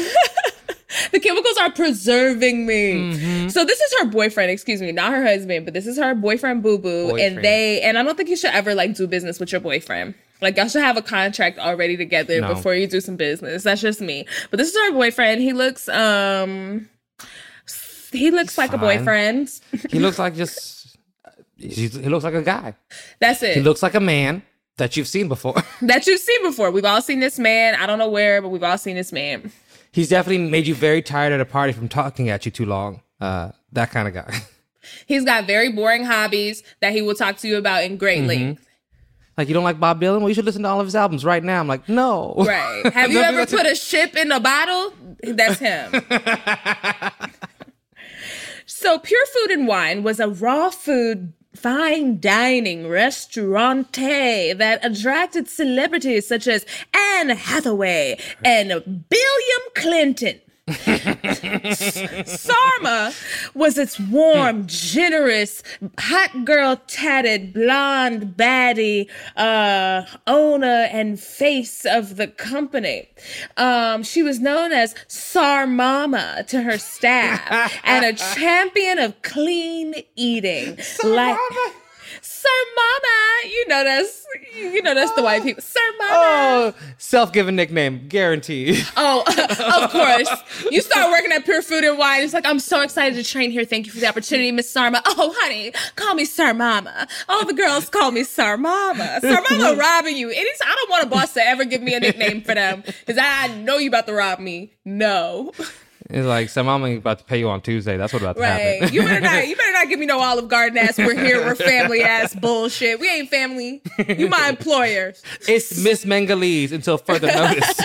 The chemicals are preserving me. Mm-hmm. So this is her boyfriend, excuse me, not her husband, but this is her boyfriend, Boo Boo. And Boyfriend. they, and I don't think you should ever like do business with your boyfriend. Like y'all should have a contract already together No. before you do some business. That's just me. But this is her boyfriend. He looks, um, he looks like fine. a boyfriend. He looks like just. He's, he looks like a guy. That's it. He looks like a man that you've seen before. that you've seen before. We've all seen this man. I don't know where, but we've all seen this man. He's definitely made you very tired at a party from talking at you too long. Uh, that kind of guy. He's got very boring hobbies that he will talk to you about in great length. Like, you don't like Bob Dylan? Well, you should listen to all of his albums right now. I'm like, no. Right. Have you Don't do ever that to- put a ship in a bottle? That's him. So Pure Food and Wine was a raw food fine dining restaurante that attracted celebrities such as Anne Hathaway and Billiam Clinton. Sarma was its warm, generous, hot girl tatted, blonde baddie uh, owner and face of the company. Um, she was known as Sar Mama to her staff and a champion of clean eating. Sar like Mama. Sir Mama, you know that's you know that's the white people. Sir Mama. Oh, self-given nickname, guaranteed. Oh, of course. You start working at Pure Food and Wine. It's like, I'm so excited to train here. Thank you for the opportunity, Miss Sarma. Oh, honey, call me Sir Mama. All the girls call me Sir Mama. Sir Mama robbing you. Anytime, I don't want a boss to ever give me a nickname for them because I know you about to rob me. No. It's like, so mama about to pay you on Tuesday. That's what about to Right. happen. You better not you better not give me no Olive Garden ass. We're here, we're family ass bullshit. We ain't family. You my employer. It's Miss Mengalese until further notice.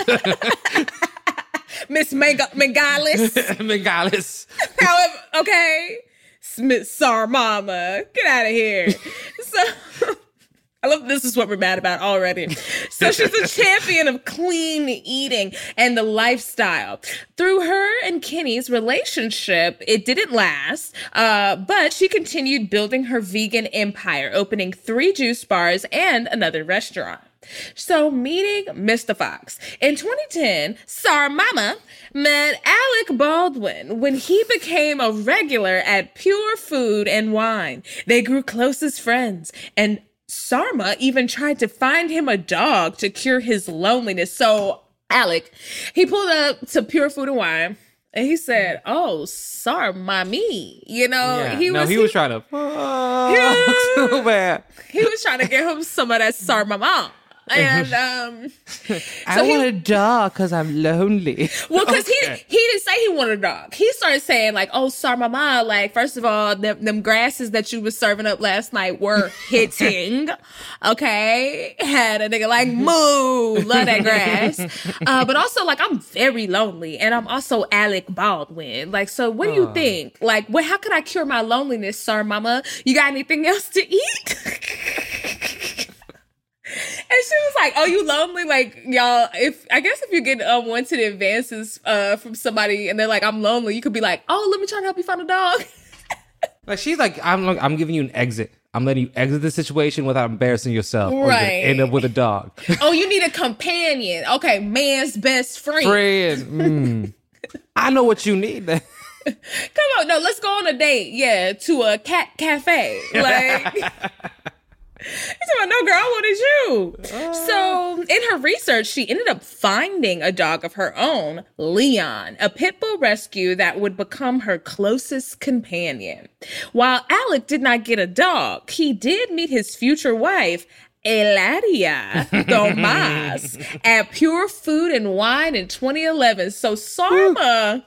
Miss Mega Megalis. Mengalis. However, okay. Smith Sar Mama. Get out of here. So I love this is what we're mad about already. So she's a champion of clean eating and the lifestyle. Through her and Kenny's relationship, it didn't last, uh, but she continued building her vegan empire, opening three juice bars and another restaurant. So meeting Mister Fox. In twenty ten, Sar Mama met Alec Baldwin when he became a regular at Pure Food and Wine. They grew close as friends, and Sarma even tried to find him a dog to cure his loneliness. So Alec, he pulled up to Pure Food and Wine and he said, "Oh, Sarma me." You know, Yeah. he no, was he, he, was trying to fuck so bad. he was trying to get him some of that Sarma mom. And um I so he- want a dog because I'm lonely. Well, because Okay. he he didn't say he wanted a dog. He started saying like, "Oh, sorry, mama. Like, first of all, them, them grasses that you was serving up last night were hitting. Okay, had a nigga like moo, love that grass. Uh, but also like I'm very lonely, and I'm also Alec Baldwin. Like, so what do you Uh. think? Like, what? How can I cure my loneliness, sorry, mama? You got anything else to eat?" And she was like, "Oh, you lonely? Like, y'all, if I guess if you get unwanted advances uh, from somebody and they're like, 'I'm lonely,' you could be like, 'Oh, let me try to help you find a dog.'" Like she's like, I'm like, I'm giving you an exit. I'm letting you exit the situation without embarrassing yourself. Or you're gonna Right. end up with a dog. Oh, you need a companion. Okay, man's best friend. Friend. Mm. I know what you need. Then. Come on, no, let's go on a date. Yeah, to a cat cafe. Like. He's like, "No, girl, I wanted you." So in her research, she ended up finding a dog of her own, Leon, a pit bull rescue that would become her closest companion. While Alec did not get a dog, he did meet his future wife, Eladia Tomas, at Pure Food and Wine in twenty eleven. So Sarma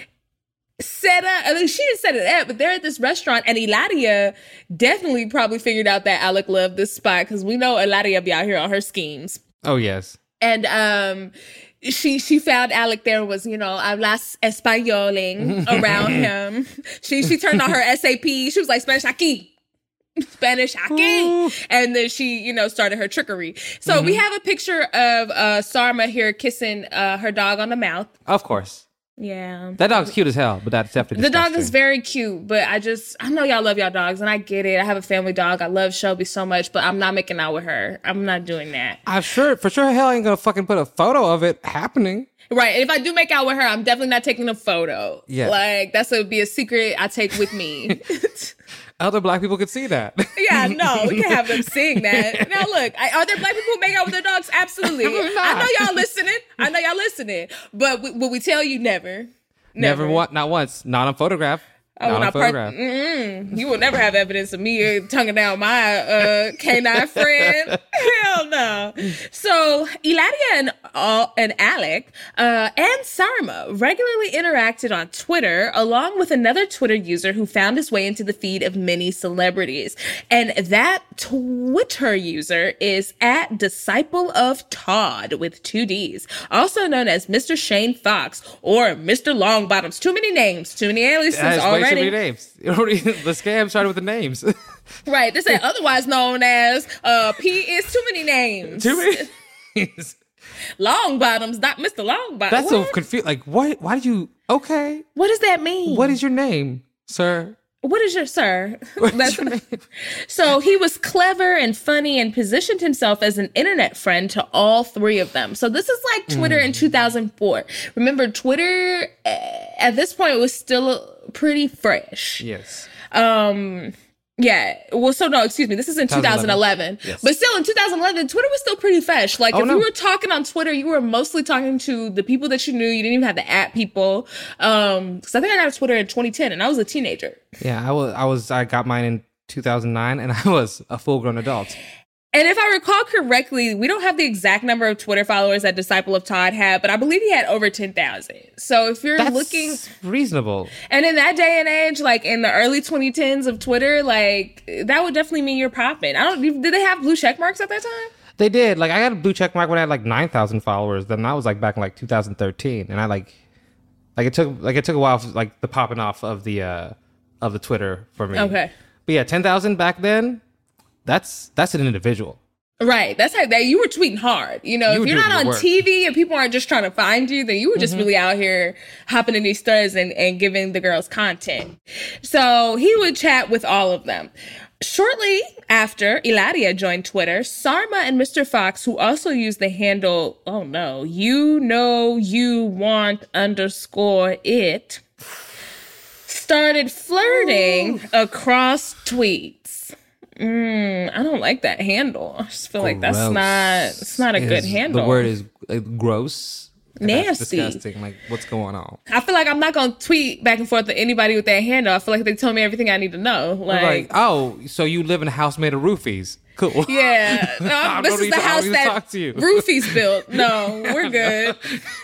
set up, I mean, she didn't set it up, but they're at this restaurant, and Eladia definitely probably figured out that Alec loved this spot because we know Eladia be out here on her schemes. Oh yes. And um, she she found Alec there was, you know, hablas españoling around him. She she turned on her S A P. She was like, "Spanish aquí." Spanish aquí. And then she, you know, started her trickery. So Mm-hmm. we have a picture of uh, Sarma here kissing uh, her dog on the mouth. Of course. Yeah. That dog's cute as hell, but that's definitely The dog is disgusting. very cute, but I just, I know y'all love y'all dogs, and I get it. I have a family dog. I love Shelby so much, but I'm not making out with her. I'm not doing that. I'm sure, for sure, hell ain't gonna fucking put a photo of it happening. Right. And if I do make out with her, I'm definitely not taking a photo. Yeah. Like, that's going to be a secret I take with me. Other black people could see that. Yeah, no, we can have them seeing that. Now, look, I, are there black people who make out with their dogs? Absolutely. I know y'all listening. I know y'all listening. But we, will we tell you never? Never, one, not once, not on photograph. I will not on not part- photograph. Mm-mm. You will never have evidence of me tonguing down my uh, canine friend. Hell no. So Eladia and uh, and Alec uh, and Sarma regularly interacted on Twitter, along with another Twitter user who found his way into the feed of many celebrities. And that Twitter user is at Disciple of Todd with two D's, also known as Mister Shane Fox or Mister Longbottoms. Too many names, too many aliases That is way mention already. any names. The scam started with the names. Right. They said otherwise known as uh, P is too many names. Too many names. Long Bottoms, not Mister Long Bottoms. That's so confused. Like, what? Why did you? Okay. What does that mean? What is your name, sir? What is your sir? What's That's your name? So he was clever and funny and positioned himself as an internet friend to all three of them. So this is like Twitter mm. in two thousand four. Remember, Twitter uh, at this point was still pretty fresh. Yes. Um. Yeah. Well, so no, excuse me. This is in two thousand eleven. Yes. But still in two thousand eleven, Twitter was still pretty fresh. Like oh, if no. you were talking on Twitter, you were mostly talking to the people that you knew. You didn't even have to at people. Um, cause I think I got Twitter in twenty ten and I was a teenager. Yeah, I was, I was, I got mine in two thousand nine and I was a full grown adult. And if I recall correctly, we don't have the exact number of Twitter followers that Disciple of Todd had, but I believe he had over ten thousand. So if you're That's looking reasonable. And in that day and age, like in the early twenty tens of Twitter, like that would definitely mean you're popping. I don't, did they have blue check marks at that time? They did. Like I got a blue check mark when I had like nine thousand followers. Then that was like back in like two thousand thirteen. And I like, like it took, like it took a while for like the popping off of the, uh, of the Twitter for me. Okay. But yeah, ten thousand back then, that's, that's an individual. Right. That's how that you were tweeting hard. You know, You if you're were not doing on the work. T V and people aren't just trying to find you, then you were just Mm-hmm. really out here hopping in these threads and, and giving the girls content. So he would chat with all of them. Shortly after Eladia joined Twitter, Sarma and Mister Fox, who also used the handle, oh no, you know you want underscore it, started flirting Ooh. across tweets. Mm, I don't like that handle. I just feel like that's Gross. not, it's not a It good is- handle. The word is uh, gross. and that's Nasty. disgusting. Like, what's going on? I feel like I'm not going to tweet back and forth to anybody with that handle. I feel like they tell me everything I need to know. Like, Like, oh, so you live in a house made of roofies. Cool. yeah, no, I this don't is need the to- I don't house need to that talk to you. Roofies built. No, we're good.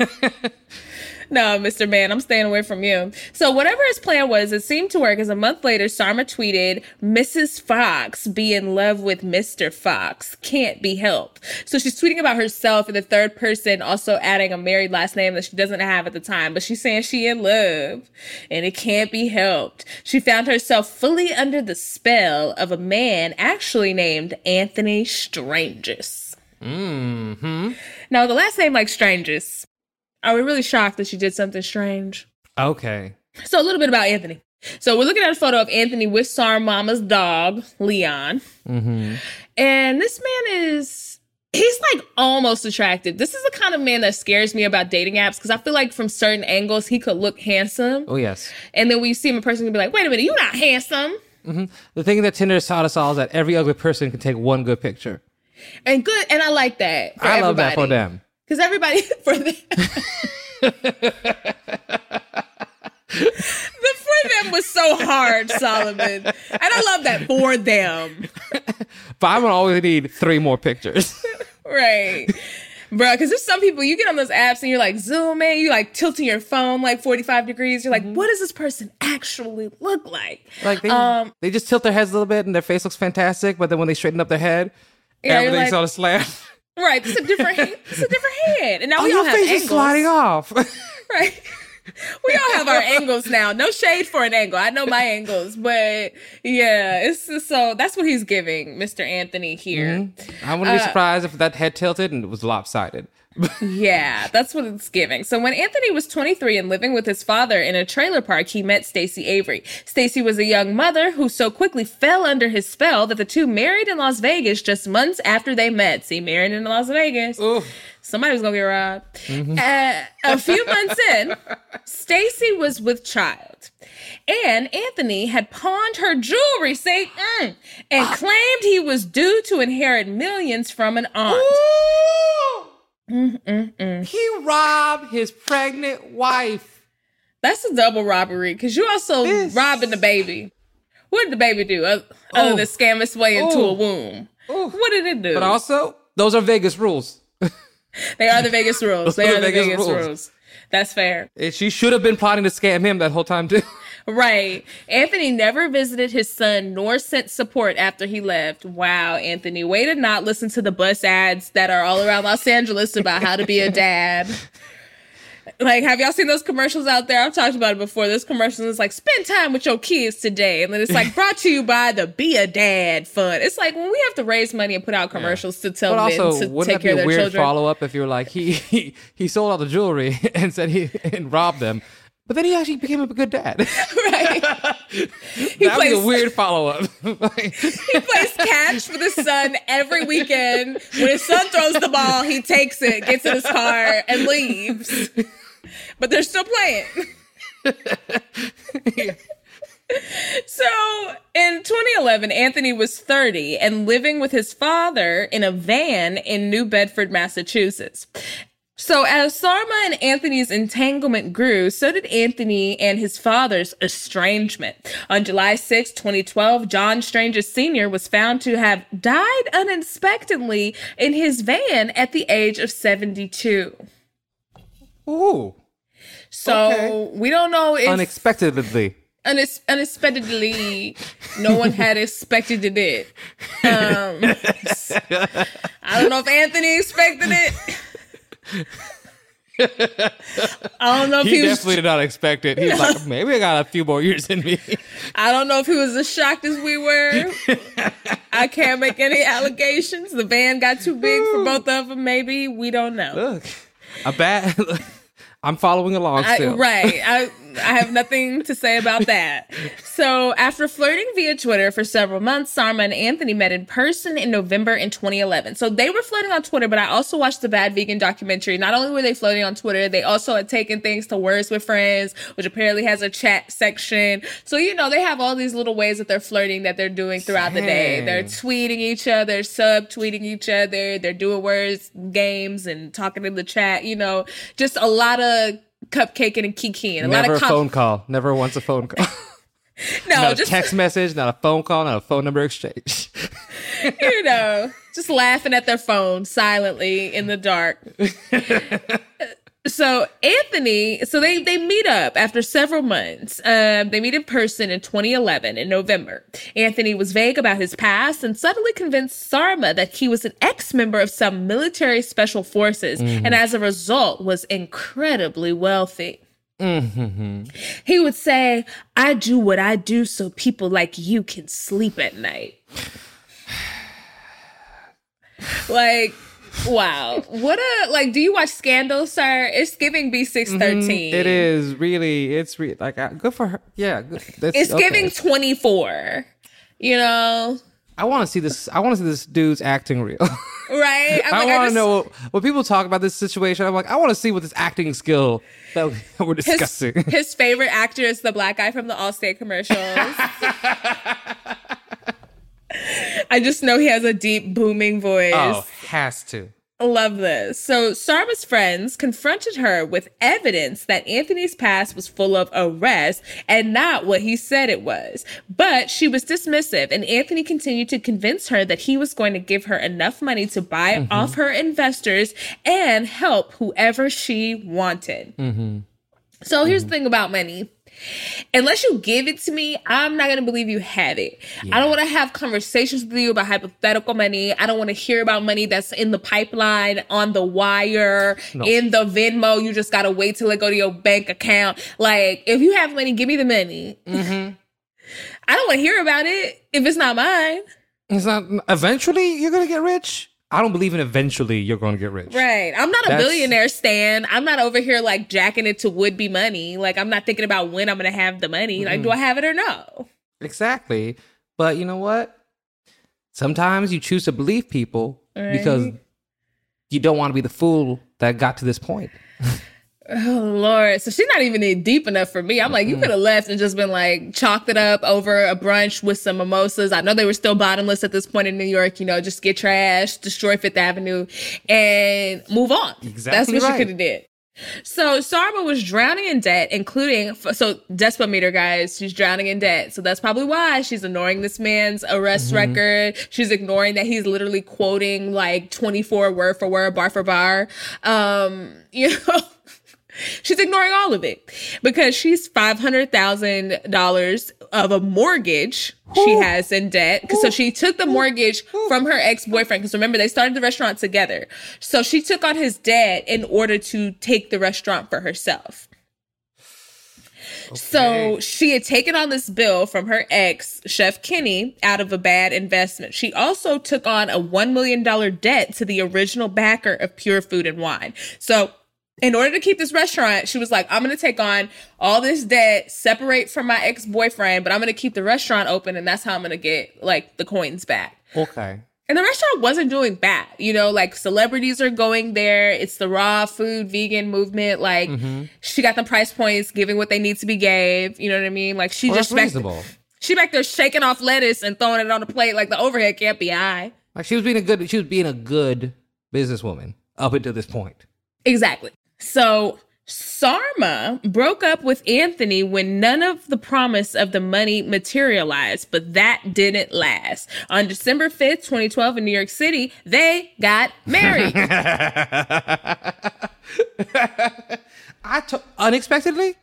No, Mister Man, I'm staying away from you. So whatever his plan was, it seemed to work, as a month later, Sarma tweeted, Missus Fox be in love with Mister Fox. Can't be helped. So she's tweeting about herself in the third person, also adding a married last name that she doesn't have at the time, but she's saying she in love and it can't be helped. She found herself fully under the spell of a man actually named Anthony Stranges. Mm-hmm. Now, the last name like Stranges, are we really shocked that she did something strange? Okay. So a little bit about Anthony. So we're looking at a photo of Anthony with Sarm Mama's dog, Leon. Mm-hmm. And this man is, he's like almost attractive. This is the kind of man that scares me about dating apps because I feel like from certain angles, he could look handsome. Oh, yes. And then when you see him in person, you'll be like, wait a minute, you're not handsome. Mm-hmm. The thing that Tinder taught us all is that every ugly person can take one good picture. And good, and I like that for I everybody. love that for them. Because everybody, for them. The for them was so hard, Solomon. And I love that for them. But I'm gonna always need three more pictures. Right. Bro, because there's some people, you get on those apps and you're like zooming, you like tilting your phone like forty-five degrees. You're like, what does this person actually look like? Like they, Um, they just tilt their heads a little bit and their face looks fantastic, but then when they straighten up their head, Yeah, you're everything's like- on a slant. Right. It's a different, it's a different head. And now Oh, we all your have face angles. is sliding off. Right. We all have our angles now. No shade for an angle. I know my angles, but yeah, it's just, so that's what he's giving Mister Anthony here. Mm-hmm. I wouldn't be Uh, surprised if that head tilted and it was lopsided. Yeah, that's what it's giving. So when Anthony was twenty-three and living with his father in a trailer park, he met Stacey Avery. Stacey was a young mother who so quickly fell under his spell that the two married in Las Vegas just months after they met. See, married in Las Vegas. Ooh. Somebody was gonna get robbed. Uh, a few months in, Stacey was with child. And Anthony had pawned her jewelry, say, mm, and claimed he was due to inherit millions from an aunt. Ooh. Mm-mm-mm. He robbed his pregnant wife. That's a double robbery because you also This- robbing the baby. What did the baby do other, other Ooh. than scam its way into Ooh. a womb? Ooh. What did it do? But also, those are Vegas rules. They are the Vegas rules. They Those are are the Vegas Vegas rules. rules. That's fair. And she should have been plotting to scam him that whole time too. Right. Anthony never visited his son nor sent support after he left. Wow, Anthony. Way to not listen to the bus ads that are all around Los Angeles about how to be a dad. Like, have y'all seen those commercials out there? I've talked about it before. Those commercials is like, spend time with your kids today. And then it's like, brought to you by the Be a Dad Fund. It's like, when we have to raise money and put out commercials yeah. to tell but men also, to wouldn't take that care be of a their weird children. follow-up if you were like, he, he, he sold all the jewelry and said he and robbed them. But then he actually became a good dad. Right. He That plays, was a weird follow-up. Like, he plays catch with his son every weekend. When his son throws the ball, he takes it, gets in his car, and leaves. But they're still playing. yeah. So in twenty eleven, Anthony was thirty and living with his father in a van in New Bedford, Massachusetts. So as Sarma and Anthony's entanglement grew, so did Anthony and his father's estrangement. On July sixth, twenty twelve, John Stranges Senior was found to have died unexpectedly in his van at the age of seventy-two. Ooh. So okay. we don't know if... Unexpectedly. Unex- unexpectedly, no one had expected it. Um, I don't know if Anthony expected it. I don't know if he, he was. definitely did not expect it. He was like, maybe I got a few more years in me. I don't know if he was as shocked as we were. I can't make any allegations. The van got too big for both of them. Maybe we don't know. Look, a bad. I'm following along still. I, right. I I have nothing to say about that. So after flirting via Twitter for several months, Sarma and Anthony met in person in November in twenty eleven. So they were flirting on Twitter, but I also watched the Bad Vegan documentary. Not only were they flirting on Twitter, they also had taken things to Words with Friends, which apparently has a chat section. So, you know, they have all these little ways that they're flirting that they're doing throughout the day. They're tweeting each other, sub-tweeting each other. They're doing words games and talking in the chat. You know, just a lot of cupcaking and kikiing. A Never lot of a com- phone call. Never once a phone call. No, not just a text message, not a phone call, not a phone number exchange. You know, just laughing at their phone silently in the dark. So Anthony, so they, they meet up after several months. Um, they meet in person in twenty eleven in November. Anthony was vague about his past and subtly convinced Sarma that he was an ex-member of some military special forces mm-hmm. and as a result was incredibly wealthy. Mm-hmm. He would say, I do what I do so people like you can sleep at night. Like, wow. What a, like, do you watch Scandal, sir? It's giving B six thirteen. Mm-hmm. It is really, it's re- like, uh, good for her. Yeah. Good. That's, it's okay. giving twenty-four, you know? I want to see this. I want to see this dude's acting real. Right? I'm I like, want to just, know what, when people talk about this situation. I'm like, I want to see what this acting skill that we're discussing. His, his favorite actor is the black guy from the Allstate commercials. I just know he has a deep, booming voice. Oh, has to. I love this. So Sarma's friends confronted her with evidence that Anthony's past was full of arrests and not what he said it was. But she was dismissive, and Anthony continued to convince her that he was going to give her enough money to buy mm-hmm. off her investors and help whoever she wanted. Mm-hmm. So mm-hmm. here's the thing about money. Unless you give it to me, I'm not going to believe you have it. Yeah. I don't want to have conversations with you about hypothetical money. I don't want to hear about money that's in the pipeline, on the wire, no. in the Venmo. You just got to wait till it go to your bank account. Like, if you have money, give me the money. Mm-hmm. I don't want to hear about it if it's not mine. It's not. Eventually, you're going to get rich. I don't believe in eventually you're going to get rich. Right. I'm not a That's... billionaire, Stan. I'm not over here like jacking it to would-be money. Like, I'm not thinking about when I'm going to have the money. Mm-hmm. Like, do I have it or no? Exactly. But you know what? Sometimes you choose to believe people right. because you don't want to be the fool that got to this point. Oh, Lord. So she's not even in deep enough for me. I'm like, you could have left and just been like, chalked it up over a brunch with some mimosas. I know they were still bottomless at this point in New York, you know, just get trashed, destroy Fifth Avenue, and move on. Exactly. That's what right. she could have did. So Sarma was drowning in debt, including, so Despa meter, guys, she's drowning in debt. So that's probably why she's ignoring this man's arrest mm-hmm. record. She's ignoring that he's literally quoting like twenty-four word for word, bar for bar. Um, you know, she's ignoring ignoring all of it because she's five hundred thousand dollars of a mortgage Ooh. she has in debt. Ooh. So she took the mortgage Ooh. from her ex-boyfriend. Because remember, they started the restaurant together. So she took on his debt in order to take the restaurant for herself. Okay. So she had taken on this bill from her ex, Chef Kenny, out of a bad investment. She also took on a one million dollars debt to the original backer of Pure Food and Wine. So in order to keep this restaurant, she was like, I'm going to take on all this debt, separate from my ex-boyfriend, but I'm going to keep the restaurant open, and that's how I'm going to get, like, the coins back. Okay. And the restaurant wasn't doing bad. You know, like, celebrities are going there. It's the raw food, vegan movement. Like, mm-hmm. she got the price points, giving what they need to be gave. You know what I mean? Like, she well, just... That's reasonable. Back, she back there shaking off lettuce and throwing it on the plate like the overhead can't be high. Like, she was being a good... She was being a good businesswoman up until this point. Exactly. So Sarma broke up with Anthony when none of the promise of the money materialized, but that didn't last. On December fifth, twenty twelve in New York City, they got married. I t- unexpectedly?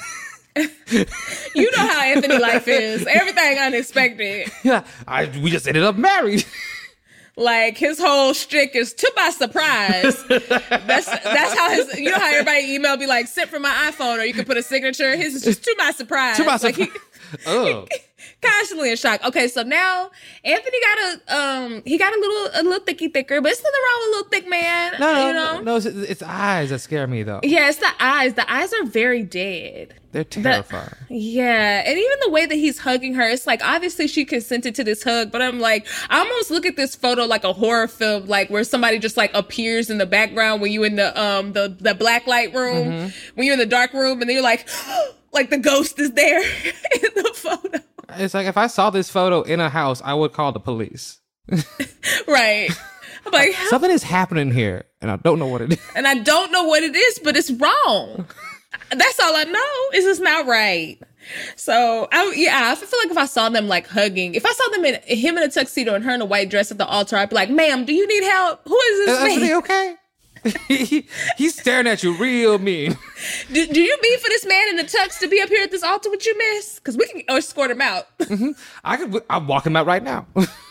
You know how Anthony life is. Everything unexpected. Yeah, I, we just ended up married. Like, his whole shtick is took by surprise. That's that's how his, you know how everybody email be like, sent from my iPhone, or you can put a signature. His is just to by surprise. To by like surprise. Oh. Constantly in shock. Okay, so now Anthony got a um he got a little a little thicky thicker, but it's nothing wrong with a little thick man. No, no, you know? no. It's, it's eyes that scare me though. Yeah, it's the eyes. The eyes are very dead. They're terrifying. The, yeah, and even the way that he's hugging her, it's like obviously she consented to this hug, but I'm like, I almost look at this photo like a horror film, like where somebody just like appears in the background when you in the um the the black light room, mm-hmm. when you're in the dark room, and then you're like, like the ghost is there in the photo. It's like if I saw this photo in a house, I would call the police. Right. I'm like, something is happening here, and I don't know what it is. And I don't know what it is, but it's wrong. That's all I know. Is it's not right. So, I, yeah, I feel like if I saw them like hugging, if I saw them in him in a tuxedo and her in a white dress at the altar, I'd be like, "Ma'am, do you need help? Who is this man? Is he okay?" he, he's staring at you real mean. Do, do you mean for this man in the tux to be up here at this altar with you, miss? Because we can escort him out. Mm-hmm. I could. I'll walk him out right now.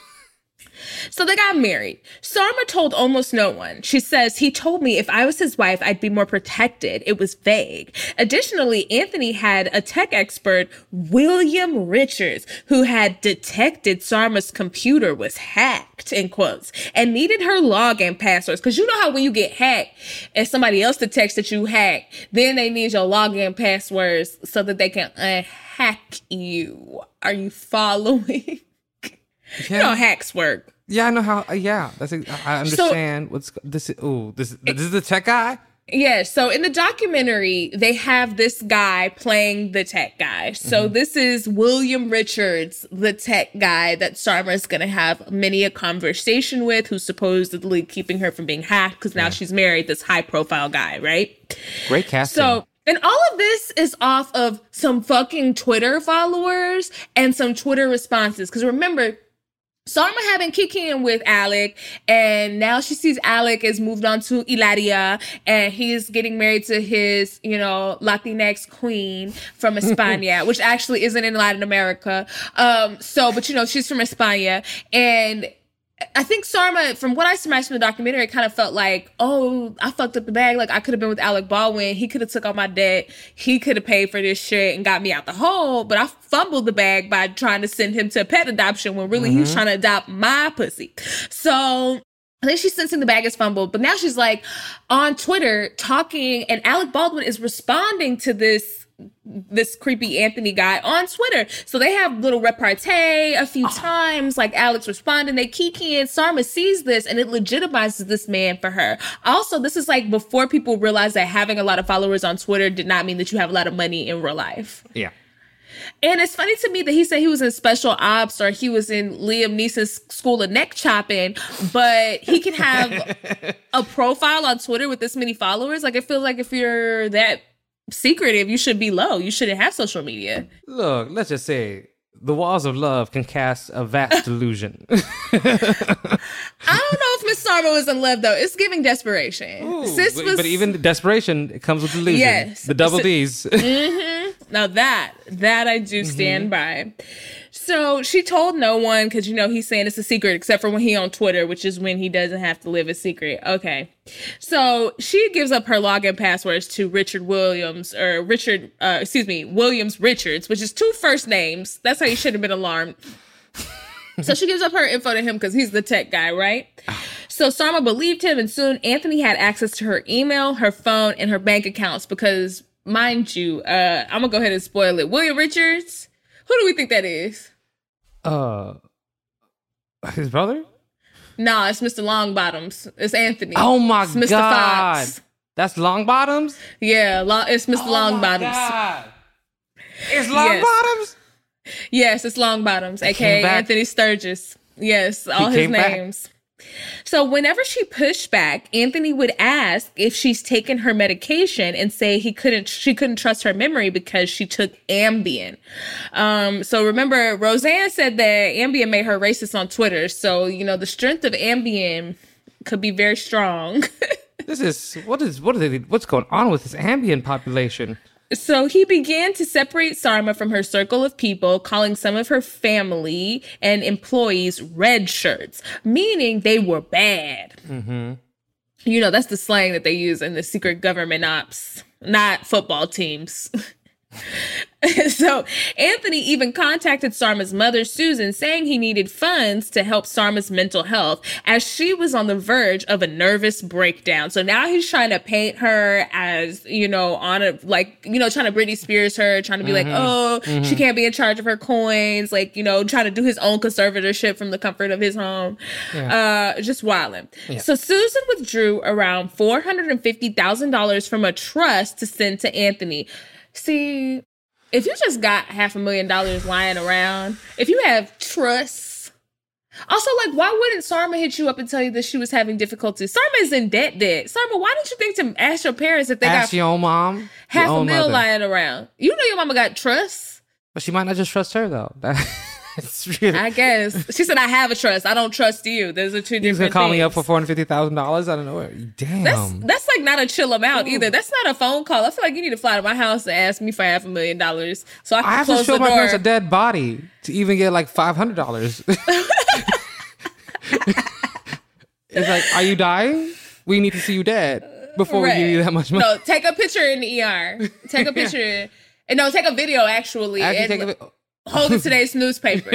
So they got married. Sarma told almost no one. She says, he told me if I was his wife, I'd be more protected. It was vague. Additionally, Anthony had a tech expert, William Richards, who had detected Sarma's computer was hacked, in quotes, and needed her login passwords. Because you know how when you get hacked and somebody else detects that you hacked, then they need your login passwords so that they can unhack you. Are you following? Yeah. You know how hacks work. Yeah, I know how. Uh, yeah, that's. A, I understand so, what's this. Oh, this. This is the tech guy. Yeah. So in the documentary, they have this guy playing the tech guy. So mm-hmm. this is William Richards, the tech guy that Sarma is going to have many a conversation with, who's supposedly keeping her from being hacked because now yeah. she's married this high profile guy, right? Great casting. So. And all of this is off of some fucking Twitter followers and some Twitter responses. Because remember, Sarma had been kicking with Alec, and now she sees Alec has moved on to Hilaria, and he's getting married to his, you know, Latinx queen from España, which actually isn't in Latin America. Um, so, but you know, she's from España, and I think Sarma, from what I surmised from the documentary, kind of felt like, oh, I fucked up the bag. Like, I could have been with Alec Baldwin. He could have took all my debt. He could have paid for this shit and got me out the hole. But I fumbled the bag by trying to send him to pet adoption when really mm-hmm. he was trying to adopt my pussy. So I think she's sensing the bag is fumbled. But now she's like on Twitter talking, and Alec Baldwin is responding to this this creepy Anthony guy on Twitter. So they have little repartee a few oh. times, like Alex responding, they kiki, and Sarma sees this and it legitimizes this man for her. Also, this is like before people realize that having a lot of followers on Twitter did not mean that you have a lot of money in real life. Yeah. And it's funny to me that he said he was in Special Ops or he was in Liam Neeson's School of Neck Chopping, but he can have a profile on Twitter with this many followers. Like, it feels like if you're that secretive, you should be low. You shouldn't have social media. Look, let's just say the walls of love can cast a vast delusion. I don't know if Miss Sarma was in love though. It's giving desperation. Ooh, Sis but, was, but even the desperation, it comes with delusion. Yes. The double So- D's. Mm-hmm. Now that that I do stand by. So she told no one because, you know, he's saying it's a secret except for when he on Twitter, which is when he doesn't have to live a secret. Okay. So she gives up her login passwords to Richard Williams or Richard, uh, excuse me, Williams Richards, which is two first names. That's how you should have been alarmed. So she gives up her info to him because he's the tech guy, right? So Sarma believed him, and soon Anthony had access to her email, her phone, and her bank accounts because, mind you, uh, I'm going to go ahead and spoil it. William Richards, who do we think that is? Uh, his brother? Nah, it's Mister Longbottoms. It's Anthony. Oh my it's Mister God. Fox. That's Longbottoms? Yeah, Long, it's Mister Oh my Longbottoms. God. It's Longbottoms? Yes, it's Longbottoms, aka back. Anthony Sturgis. Yes, all his came back. names. So whenever she pushed back, Anthony would ask if she's taken her medication and say he couldn't, she couldn't trust her memory because she took Ambien. Um, so remember, Roseanne said that Ambien made her racist on Twitter. So, you know, the strength of Ambien could be very strong. This is, what is, what is it, what's going on with this Ambien population? So he began to separate Sarma from her circle of people, calling some of her family and employees red shirts, meaning they were bad. Mm-hmm. You know, that's the slang that they use in the secret government ops, not football teams. So Anthony even contacted Sarma's mother, Susan, saying he needed funds to help Sarma's mental health as she was on the verge of a nervous breakdown. So now he's trying to paint her as, you know, on a, like, you know, trying to Britney Spears her, trying to be Mm-hmm. like, oh, Mm-hmm. she can't be in charge of her coins, like, you know, trying to do his own conservatorship from the comfort of his home. Yeah. Uh, just wilding. Yeah. So Susan withdrew around four hundred fifty thousand dollars from a trust to send to Anthony. See, if you just got half a million dollars lying around, if you have trust, also, like, why wouldn't Sarma hit you up and tell you that she was having difficulties? Sarma is in debt debt. Sarma, why didn't you think to ask your parents if they Ask got your own mom. half your a own mil mother. lying around? You know your mama got trust. But she might not just trust her, though. That's really... I guess. She said, I have a trust. I don't trust you. Those are two He's different gonna call me up things. for four hundred fifty thousand dollars. I don't know. Damn. That's that's like not a chill amount either. That's not a phone call. I feel like you need to fly to my house and ask me for half a million dollars so I can I have to close show the my door. parents a dead body to even get like five hundred dollars. It's like, are you dying? We need to see you dead before Right. we give you that much money. No, take a picture in the E R. Take a picture. And no, take a video actually. Actually, and take a hold it today's newspaper.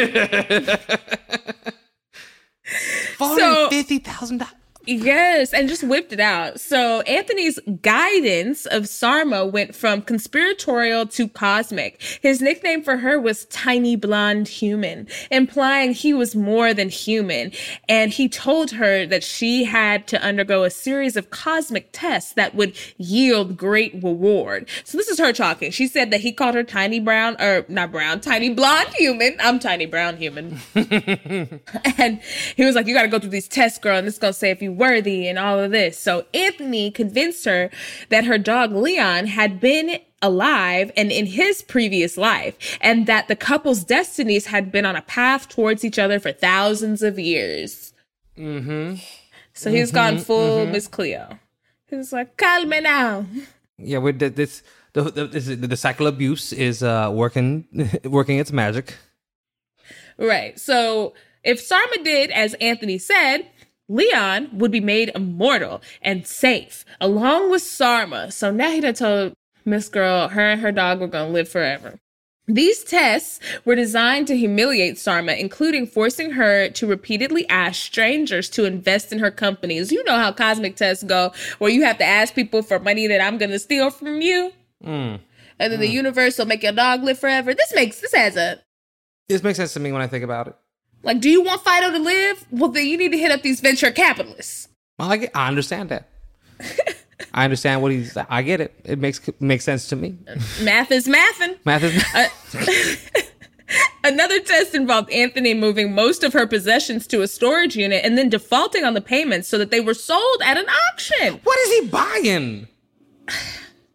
four hundred fifty thousand dollars. Yes, and just whipped it out. So Anthony's guidance of Sarma went from conspiratorial to cosmic. His nickname for her was Tiny Blonde Human, implying he was more than human. And he told her that she had to undergo a series of cosmic tests that would yield great reward. So this is her talking. She said that he called her Tiny Brown, or not Brown, Tiny Blonde Human. I'm Tiny Brown Human. And he was like, you got to go through these tests, girl, and this is going to say if you worthy and all of this. So Anthony convinced her that her dog Leon had been alive and in his previous life, and that the couple's destinies had been on a path towards each other for thousands of years. Mm-hmm. So he's Mm-hmm, gone full mm-hmm. Miss Cleo. He was like, call me now. Yeah, with the, this, the, the, this, the cycle of abuse is uh, working, working its magic. Right. So if Sarma did as Anthony said, Leon would be made immortal and safe along with Sarma. So now he done told Miss Girl her and her dog were going to live forever. These tests were designed to humiliate Sarma, including forcing her to repeatedly ask strangers to invest in her companies. You know how cosmic tests go, where you have to ask people for money that I'm going to steal from you. Mm. And then Mm. the universe will make your dog live forever. This makes, this has a, This makes sense to me when I think about it. like, do you want Fido to live? Well, then you need to hit up these venture capitalists. Well, I, get, I understand that. I understand what he's. I get it. It makes makes sense to me. Math is mathin'. Math is. Uh, Another test involved Anthony moving most of her possessions to a storage unit and then defaulting on the payments so that they were sold at an auction. What is he buying?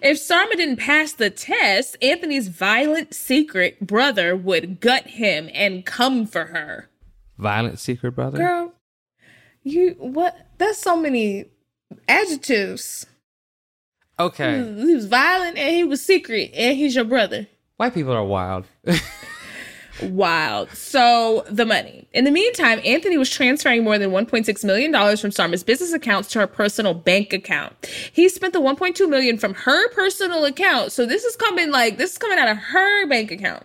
If Sarma didn't pass the test, Anthony's violent secret brother would gut him and come for her. Violent secret brother? Girl, you, what? That's so many adjectives. Okay. He was, he was violent and he was secret and he's your brother. White people are wild. Wild. So the money. In the meantime, Anthony was transferring more than one point six million dollars from Sarma's business accounts to her personal bank account. He spent the one point two million dollars from her personal account. So this is coming like, this is coming out of her bank account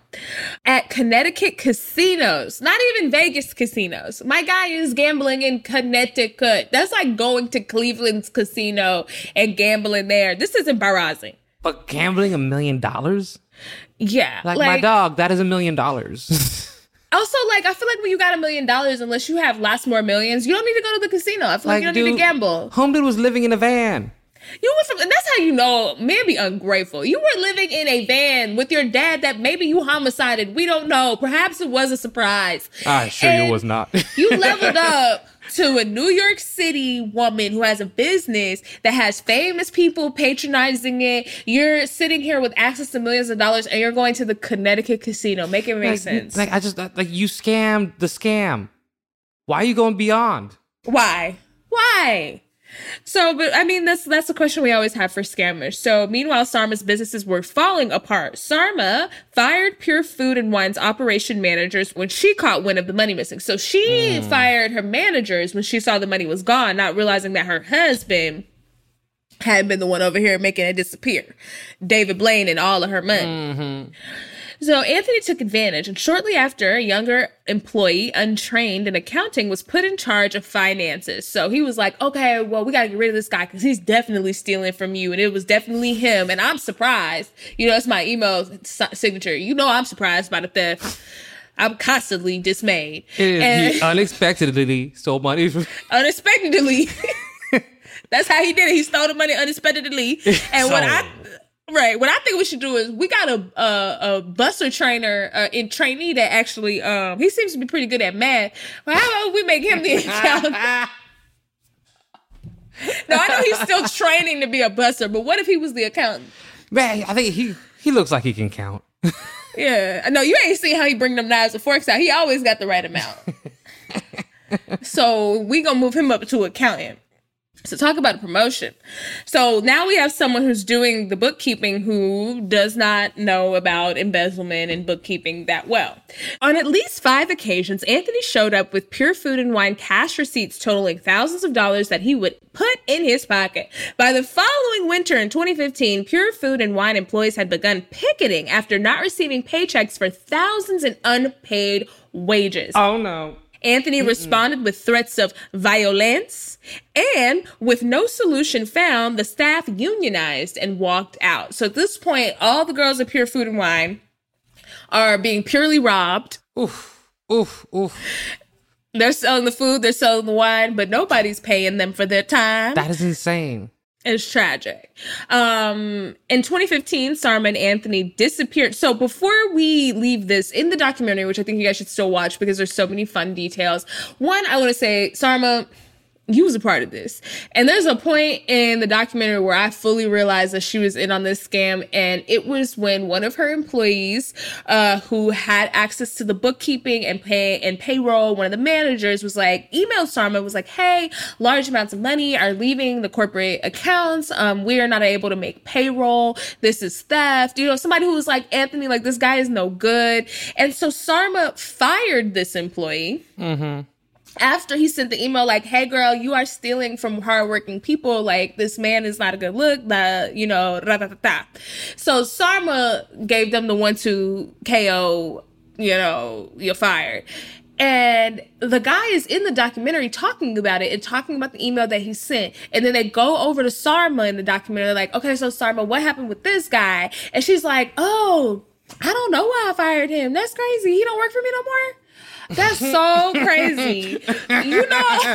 at Connecticut casinos, not even Vegas casinos. My guy is gambling in Connecticut. That's like going to Cleveland's casino and gambling there. This is embarrassing. But gambling a million dollars? Yeah. Like, like my dog, that is a million dollars. Also, like, I feel like when you got a million dollars, unless you have lots more millions, you don't need to go to the casino. I feel like, like you don't dude, need to gamble. Home dude was living in a van. You went from, and that's how you know men be ungrateful. You were living in a van with your dad that maybe you homicided. We don't know. Perhaps it was a surprise. I assure you it was not. You leveled up to a New York City woman who has a business that has famous people patronizing it. You're sitting here with access to millions of dollars and you're going to the Connecticut casino. Make it make like, sense. Like, I just, like, you scammed the scam. Why are you going beyond? Why? Why? So, but I mean, that's that's the question we always have for scammers. So, meanwhile, Sarma's businesses were falling apart. Sarma fired Pure Food and Wine's operation managers when she caught wind of the money missing. So, she mm. fired her managers when she saw the money was gone, not realizing that her husband had been the one over here making it disappear. David Blaine and all of her money. Mm-hmm. So Anthony took advantage, and shortly after, a younger employee, untrained in accounting, was put in charge of finances. So he was like, okay, well, we got to get rid of this guy because he's definitely stealing from you, and it was definitely him, and I'm surprised. You know, it's my email signature. You know I'm surprised by the theft. I'm constantly dismayed. And he unexpectedly stole money from... Unexpectedly. That's how he did it. He stole the money unexpectedly. And so... what I... Right. What I think we should do is we got a a, a buster trainer uh, in trainee that actually um he seems to be pretty good at math. Well, how about we make him the accountant? No, I know he's still training to be a buster, but what if he was the accountant? Man, I think he he looks like he can count. Yeah. I know you ain't seen how he bring them knives and forks out. He always got the right amount. So we gonna move him up to accountant. So talk about a promotion. So now we have someone who's doing the bookkeeping who does not know about embezzlement and bookkeeping that well. On at least five occasions, Anthony showed up with Pure Food and Wine cash receipts totaling thousands of dollars that he would put in his pocket. By the following winter in twenty fifteen, Pure Food and Wine employees had begun picketing after not receiving paychecks for thousands in unpaid wages. Oh, no. Anthony Mm-mm. responded with threats of violence, and with no solution found, the staff unionized and walked out. So at this point, all the girls at Pure Food and Wine are being purely robbed. Oof, oof, oof. They're selling the food, they're selling the wine, but nobody's paying them for their time. That is insane. It's tragic. Um, in twenty fifteen, Sarma and Anthony disappeared. So before we leave this in the documentary, which I think you guys should still watch because there's so many fun details. One, I want to say, Sarma, you was a part of this. And there's a point in the documentary where I fully realized that she was in on this scam. And it was when one of her employees, uh, who had access to the bookkeeping and pay and payroll, one of the managers was like, emailed Sarma, was like, hey, large amounts of money are leaving the corporate accounts. Um, we are not able to make payroll. This is theft. You know, somebody who was like, Anthony, like, this guy is no good. And so Sarma fired this employee. Mm-hmm. After he sent the email like, hey, girl, you are stealing from hardworking people. Like, this man is not a good look. The, you know, ra-da-da-da. So Sarma gave them the one two K O, you know, you're fired. And the guy is in the documentary talking about it and talking about the email that he sent. And then they go over to Sarma in the documentary. Like, okay, so Sarma, what happened with this guy? And she's like, oh, I don't know why I fired him. That's crazy. He don't work for me no more. That's so crazy. You know,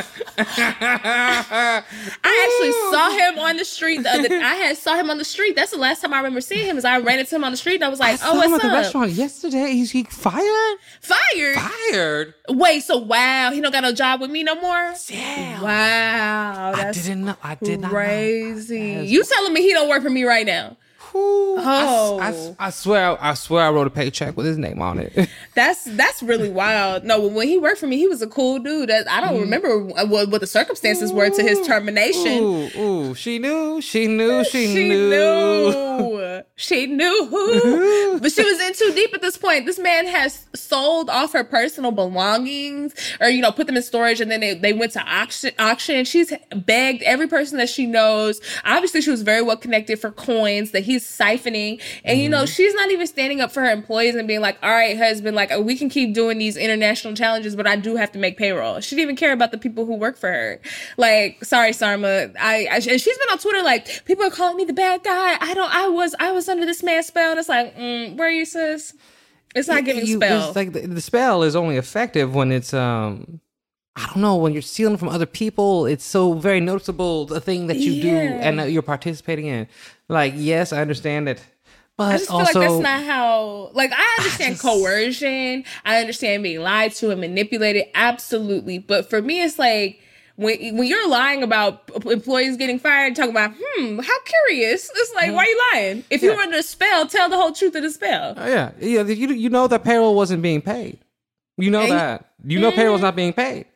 I actually saw him on the street the other I had saw him on the street. That's the last time I remember seeing him, is I ran into him on the street and I was like, I oh, what's him at the up? restaurant yesterday. He's he fired? Fired? Fired? Wait, so wow, he don't got no job with me no more? Damn. Wow. That's I didn't know. I did not know. Crazy. You telling me he don't work for me right now? Whew. Oh. I, I, I swear, I swear, I wrote a paycheck with his name on it. That's that's really wild. No, when he worked for me, he was a cool dude. I don't mm. remember what, what the circumstances ooh, were to his termination. Ooh, ooh, she knew, she knew, she, she knew. knew. She knew. But she was in too deep at this point. This man has sold off her personal belongings, or, you know, put them in storage, and then they, they went to auction, auction. She's begged every person that she knows. Obviously, she was very well connected for coins that he's siphoning. And, mm-hmm. you know, she's not even standing up for her employees and being like, all right, husband, like, we can keep doing these international challenges, but I do have to make payroll. She didn't even care about the people who work for her. Like, sorry, Sarma. I, I and she's been on Twitter like, people are calling me the bad guy. I don't, I was, I was under this man's spell. And it's like, mm, where are you, sis? It's not giving you, spell. It's like the, the spell is only effective when it's, um, I don't know, when you're stealing from other people. It's so very noticeable, the thing that you yeah. do and that you're participating in. Like, yes, I understand it. But I just feel also, like that's not how, like, I understand I just, coercion. I understand being lied to and manipulated. Absolutely. But for me, it's like, when when you're lying about employees getting fired, talking about, hmm, how curious. It's like, why are you lying? If yeah. you were under a spell, tell the whole truth of the spell. Uh, yeah. Yeah. You, you know that payroll wasn't being paid. You know and, that. You know mm, payroll's not being paid.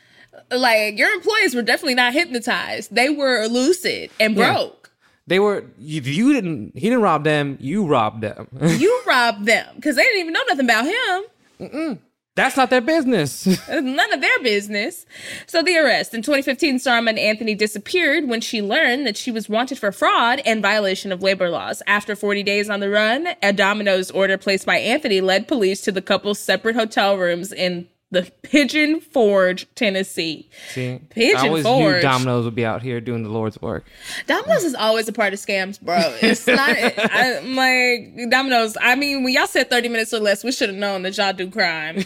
Like, your employees were definitely not hypnotized. They were lucid and broke. Yeah. They were, you, you didn't, he didn't rob them, you robbed them. You robbed them because they didn't even know nothing about him. Mm-mm. That's not their business. None of their business. So the arrest. In twenty fifteen, Sarma and Anthony disappeared when she learned that she was wanted for fraud and violation of labor laws. After forty days on the run, a Domino's order placed by Anthony led police to the couple's separate hotel rooms in the Pigeon Forge, Tennessee. See, Pigeon I always Forge. knew Domino's would be out here doing the Lord's work. Domino's is always a part of scams, bro. It's not. I, I'm like, Domino's. I mean, when y'all said thirty minutes or less, we should have known that y'all do crime.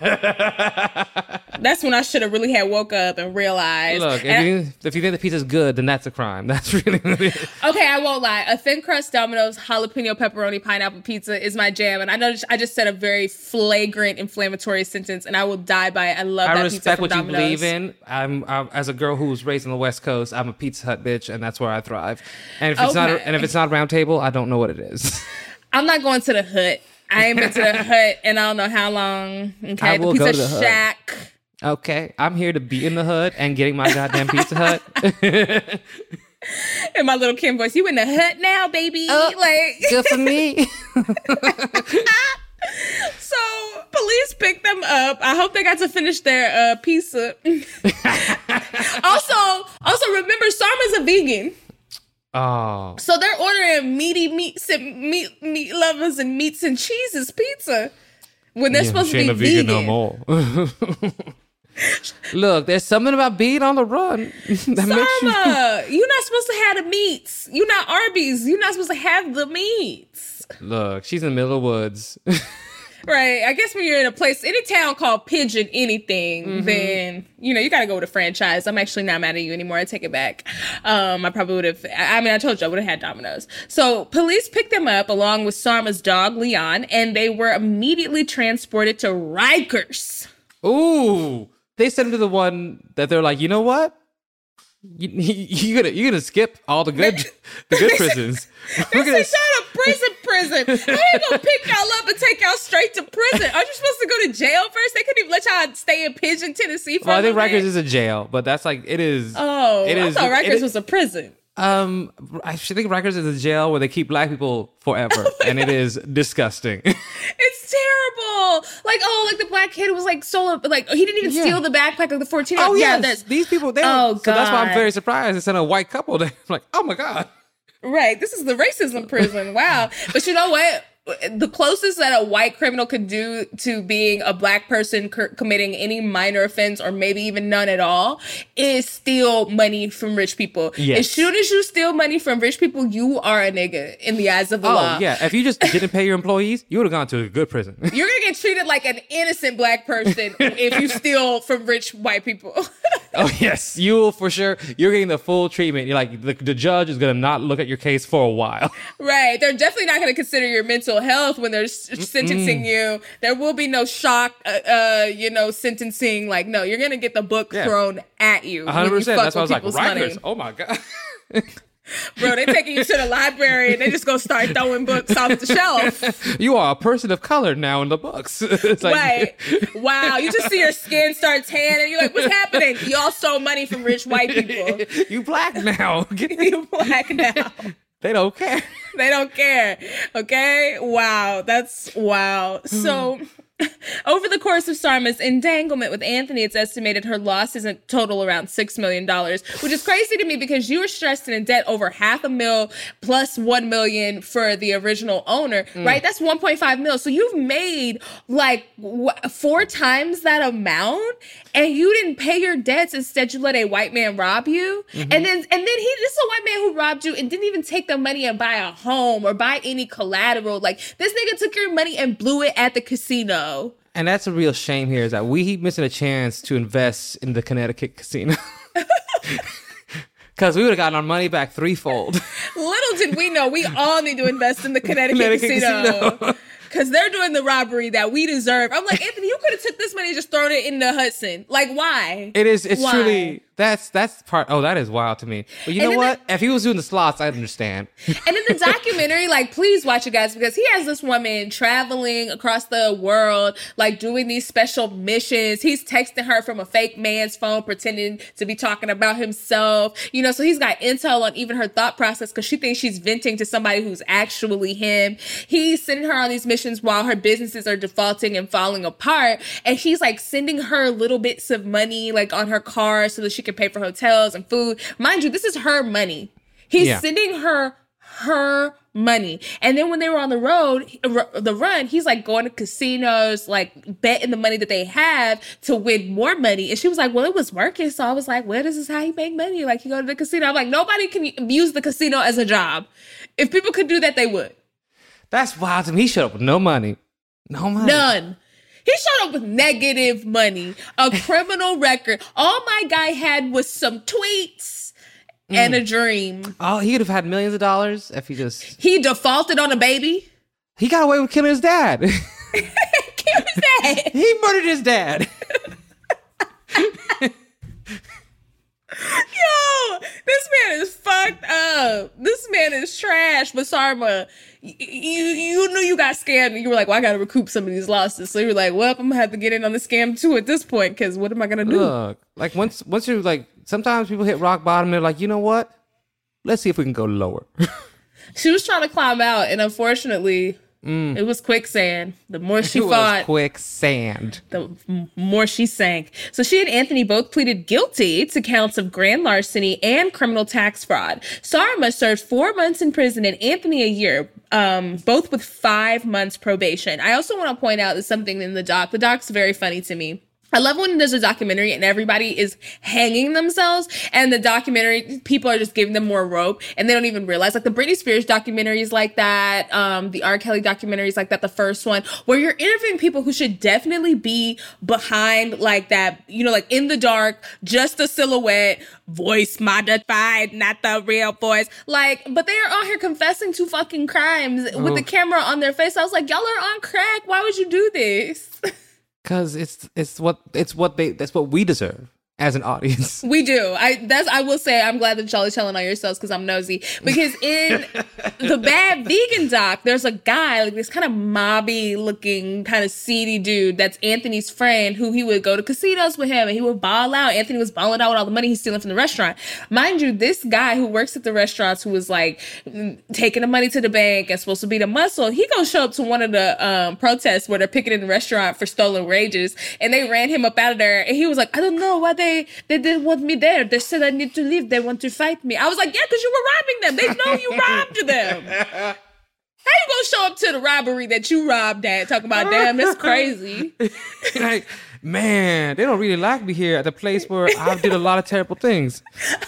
That's when I should have really had woke up and realized. Look, if, and you, if you think the pizza's good, then that's a crime. That's really. Okay, I won't lie. A thin crust Domino's jalapeno pepperoni pineapple pizza is my jam, and I know I just said a very flagrant inflammatory sentence, and I will die by it. I love I that respect pizza from what Domino's. you believe in. I'm, I'm as a girl who was raised on the West Coast, I'm a Pizza Hut bitch, and that's where I thrive. And if it's okay. not, and if it's not Round Table, I don't know what it is. I'm not going to the Hut. I ain't been to the Hut in I don't know how long. Okay, I will the Pizza go to the Shack. Hut. Okay, I'm here to be in the hood and getting my goddamn Pizza Hut. In my little Kim voice, you in the Hut now, baby? Oh, like good for me. So police picked them up. I hope they got to finish their uh, pizza. also, also remember, Sarma's a vegan. Oh, so they're ordering meaty meats and meat meat lovers and meats and cheeses pizza when they're yeah, supposed to be a vegan. vegan no more. Look, there's something about being on the run. That Sarma, you... you're not supposed to have the meats. You're not Arby's. You're not supposed to have the meats. Look, she's in the middle of the woods. Right. I guess when you're in a place, any town called Pigeon anything, mm-hmm. then, you know, you got to go with a franchise. I'm actually not mad at you anymore. I take it back. Um, I probably would have, I mean, I told you I would have had Domino's. So police picked them up along with Sarma's dog, Leon, and they were immediately transported to Rikers. Ooh. They sent him to the one that they're like, you know what? You, you, you're gonna you're gonna skip all the good the good prisons. We're gonna shut up, prison, prison. How they gonna pick y'all up and take y'all straight to prison? Aren't you supposed to go to jail first? They couldn't even let y'all stay in Pigeon, Tennessee. For well, I think Rikers is a jail, but that's like it is. Oh, it I is, thought Rikers it, was a prison. Um, I think Rikers is a jail where they keep black people forever, oh and God. It is disgusting. It's terrible. Like, oh, like the black kid was like stolen, like he didn't even yeah. steal the backpack like the fourteen. Oh yeah, yes, these people. They oh God. So that's why I'm very surprised. It's in a white couple. They're like, oh my God. Right. This is the racism prison. Wow. But you know what? The closest that a white criminal could do to being a black person c- committing any minor offense or maybe even none at all is steal money from rich people. Yes. As soon as you steal money from rich people, you are a nigga in the eyes of the oh, law. Oh, yeah. If you just didn't pay your employees, you would have gone to a good prison. You're going to get treated like an innocent black person if you steal from rich white people. Oh, yes. You will for sure. You're getting the full treatment. You're like, the, the judge is going to not look at your case for a while. Right. They're definitely not going to consider your mental health when they're s- sentencing you. There will be no shock, uh, uh, you know, sentencing. Like, no, you're going to get the book yeah. thrown at you. one hundred percent. That's why I was like, Rikers. Oh, my God. Bro, they taking you to the library and they just gonna start throwing books off the shelf. You are a person of color now in the books. It's like, Right. Wow. You just see your skin start tanning. You're like, what's happening? You all stole money from rich white people. You black now. You black now. They don't care. They don't care. Okay? Wow. That's wow. So over the course of Sarma's entanglement with Anthony, it's estimated her losses in total around six million dollars, which is crazy to me because you were stressed and in debt over half a mil plus one million for the original owner, mm. right? That's one point five mil. So you've made like wh- four times that amount and you didn't pay your debts. Instead, you let a white man rob you. Mm-hmm. And then, and then he, this is a white man who robbed you and didn't even take the money and buy a home or buy any collateral. Like this nigga took your money and blew it at the casino. And that's a real shame here is that we keep missing a chance to invest in the Connecticut casino. Because we would have gotten our money back threefold. Little did we know, we all need to invest in the Connecticut, Connecticut casino. casino. Because they're doing the robbery that we deserve. I'm like, Anthony, you could have took this money and just thrown it in the Hudson. Like, why? It is, it's why? truly, that's that's part, oh, that is wild to me. But you and know what? The, if he was doing the slots, I'd understand. And in the documentary, like, please watch it, guys, because he has this woman traveling across the world, like, doing these special missions. He's texting her from a fake man's phone, pretending to be talking about himself. You know, so he's got intel on even her thought process because she thinks she's venting to somebody who's actually him. He's sending her on these missions while her businesses are defaulting and falling apart. And he's like sending her little bits of money like on her car so that she can pay for hotels and food. Mind you, this is her money. He's yeah. sending her her money. And then when they were on the road, the run, he's like going to casinos, like betting the money that they have to win more money. And she was like, well, it was working. So I was like, well, this is how you make money. Like you go to the casino. I'm like, nobody can use the casino as a job. If people could do that, they would. That's wild to me. He showed up with no money. No money. None. He showed up with negative money, a criminal record. All my guy had was some tweets mm. and a dream. Oh, he would have had millions of dollars if he just... He defaulted on a baby. He got away with killing his dad. Killing his dad. He murdered his dad. Yo, this man is fucked up. This man is trash. But Sarma, you, you you knew you got scammed and you were like, well, I got to recoup some of these losses. So you were like, well, I'm going to have to get in on the scam too at this point because what am I going to do? Look, like once, once you're like, sometimes people hit rock bottom. They're like, you know what? Let's see if we can go lower. She was trying to climb out and unfortunately... Mm. It was quicksand. The more she it fought, was quicksand. The more she sank. So she and Anthony both pleaded guilty to counts of grand larceny and criminal tax fraud. Sarma served four months in prison and Anthony a year, um, both with five months probation. I also want to point out that something in the doc. The doc's very funny to me. I love when there's a documentary and everybody is hanging themselves and the documentary, people are just giving them more rope and they don't even realize. Like the Britney Spears documentaries like that, um, the R. Kelly documentaries like that, the first one, where you're interviewing people who should definitely be behind like that, you know, like in the dark, just a silhouette, voice modified, not the real voice. Like, but they are out here confessing to fucking crimes oh. with the camera on their face. I was like, y'all are on crack. Why would you do this? Because it's it's what it's what they that's what we deserve as an audience. We do. I that's I will say I'm glad that y'all are telling on yourselves because I'm nosy. Because in the Bad Vegan doc, there's a guy, like this kind of mobby looking, kind of seedy dude that's Anthony's friend who he would go to casinos with him and he would ball out. Anthony was balling out with all the money he's stealing from the restaurant. Mind you, this guy who works at the restaurants who was like taking the money to the bank and supposed to be the muscle, he gonna show up to one of the um, protests where they're picketing the restaurant for stolen wages and they ran him up out of there and he was like, I don't know why they They didn't want me there. They said I need to leave. They want to fight me. I was like, yeah, because you were robbing them. They know you robbed them. How you gonna show up to the robbery that you robbed at? Talking about, damn, that's crazy. Like, man, they don't really like me here at the place where I did a lot of terrible things.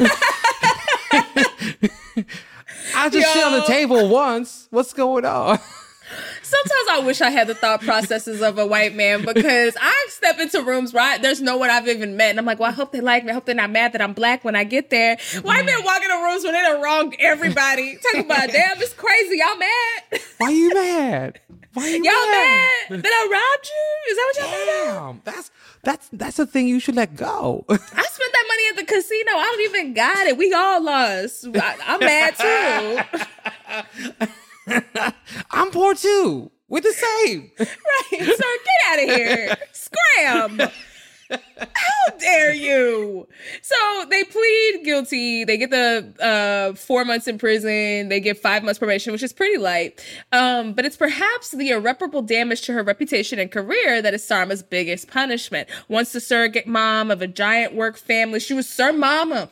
I just Yo. sit on the table once. What's going on? Sometimes I wish I had the thought processes of a white man because I step into rooms where I, there's no one I've even met. And I'm like, well, I hope they like me. I hope they're not mad that I'm black when I get there. Mm-hmm. White men walk into rooms when they done wronged everybody. Talking about, damn, it's crazy. Y'all mad? Why you mad? Why you Y'all mad mad that I robbed you? Is that what y'all mad about? Damn, that's that's that's a thing you should let go. I spent that money at the casino. I don't even got it. We all lost. I, I'm mad too. I'm poor too. We're the same. Right, sir, get out of here. Scram. How dare you? So they plead guilty. They get the uh, four months in prison. They get five months probation, which is pretty light. Um, but it's perhaps the irreparable damage to her reputation and career that is Sarma's biggest punishment. Once the surrogate mom of a giant work family, she was Sir Mama.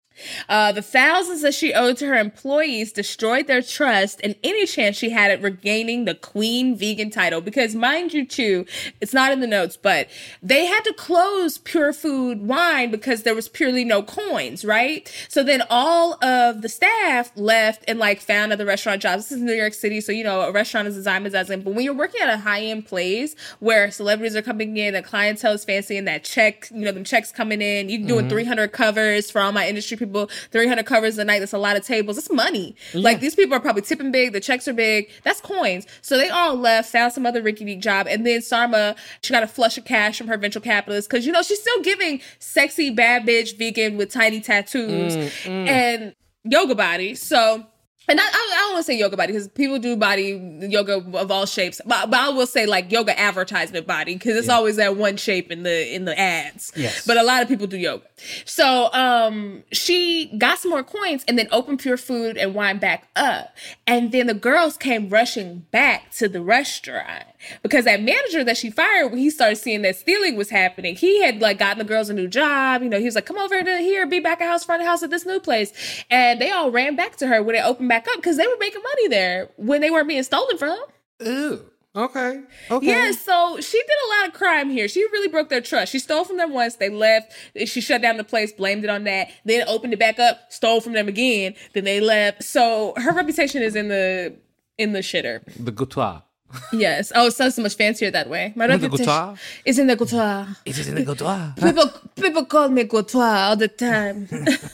Uh, the thousands that she owed to her employees destroyed their trust and any chance she had at regaining the queen vegan title. Because mind you, too, it's not in the notes, but they had to close Pure Food Wine because there was purely no coins, right? So then all of the staff left and like found other restaurant jobs. This is New York City, so you know a restaurant is a dime a dozen. But when you're working at a high-end place where celebrities are coming in, the clientele is fancy, and that check, you know, them checks coming in, you're doing mm-hmm. three hundred covers for all my industry people. three hundred covers a night. That's a lot of tables. It's money. Yeah. Like, these people are probably tipping big. The checks are big. That's coins. So they all left, found some other rinky-dink job. And then Sarma, she got a flush of cash from her venture capitalist because, you know, she's still giving sexy, bad bitch vegan with tiny tattoos mm, mm. and yoga body. So... And I, I, I don't want to say yoga body because people do body yoga of all shapes, but, but I will say like yoga advertisement body because it's yeah. always that one shape in the in the ads. Yes. But a lot of people do yoga. So um, she got some more coins and then opened Pure Food and Wine back up. And then the girls came rushing back to the restaurant because that manager that she fired, when he started seeing that stealing was happening, he had like gotten the girls a new job. You know, he was like, come over to here, be back at house, front of house at this new place. And they all ran back to her when it opened back up because they were making money there when they weren't being stolen from. Ew. Okay. Okay. Yeah, so she did a lot of crime here. She really broke their trust. She stole from them once. They left. She shut down the place, blamed it on that. Then opened it back up, stole from them again. Then they left. So her reputation is in the in the shitter. The goutoir. Yes. Oh, it sounds so much fancier that way. My reputation is in the goutoir. It is in the goutoir. People, people call me goutoir all the time.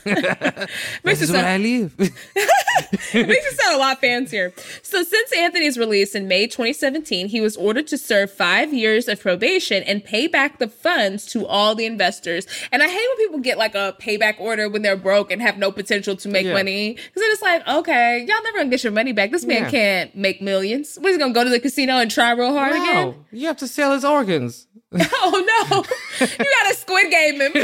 This is where I live. Makes it sound a lot fancier. So since Anthony's release in May twenty seventeen, he was ordered to serve five years of probation and pay back the funds to all the investors. And I hate when people get like a payback order when they're broke and have no potential to make yeah. money. Because then it's like, okay, y'all never gonna get your money back. This man yeah. can't make millions. What, he's gonna go to the casino and try real hard no, again? You have to sell his organs. Oh no. You gotta Squid Game him.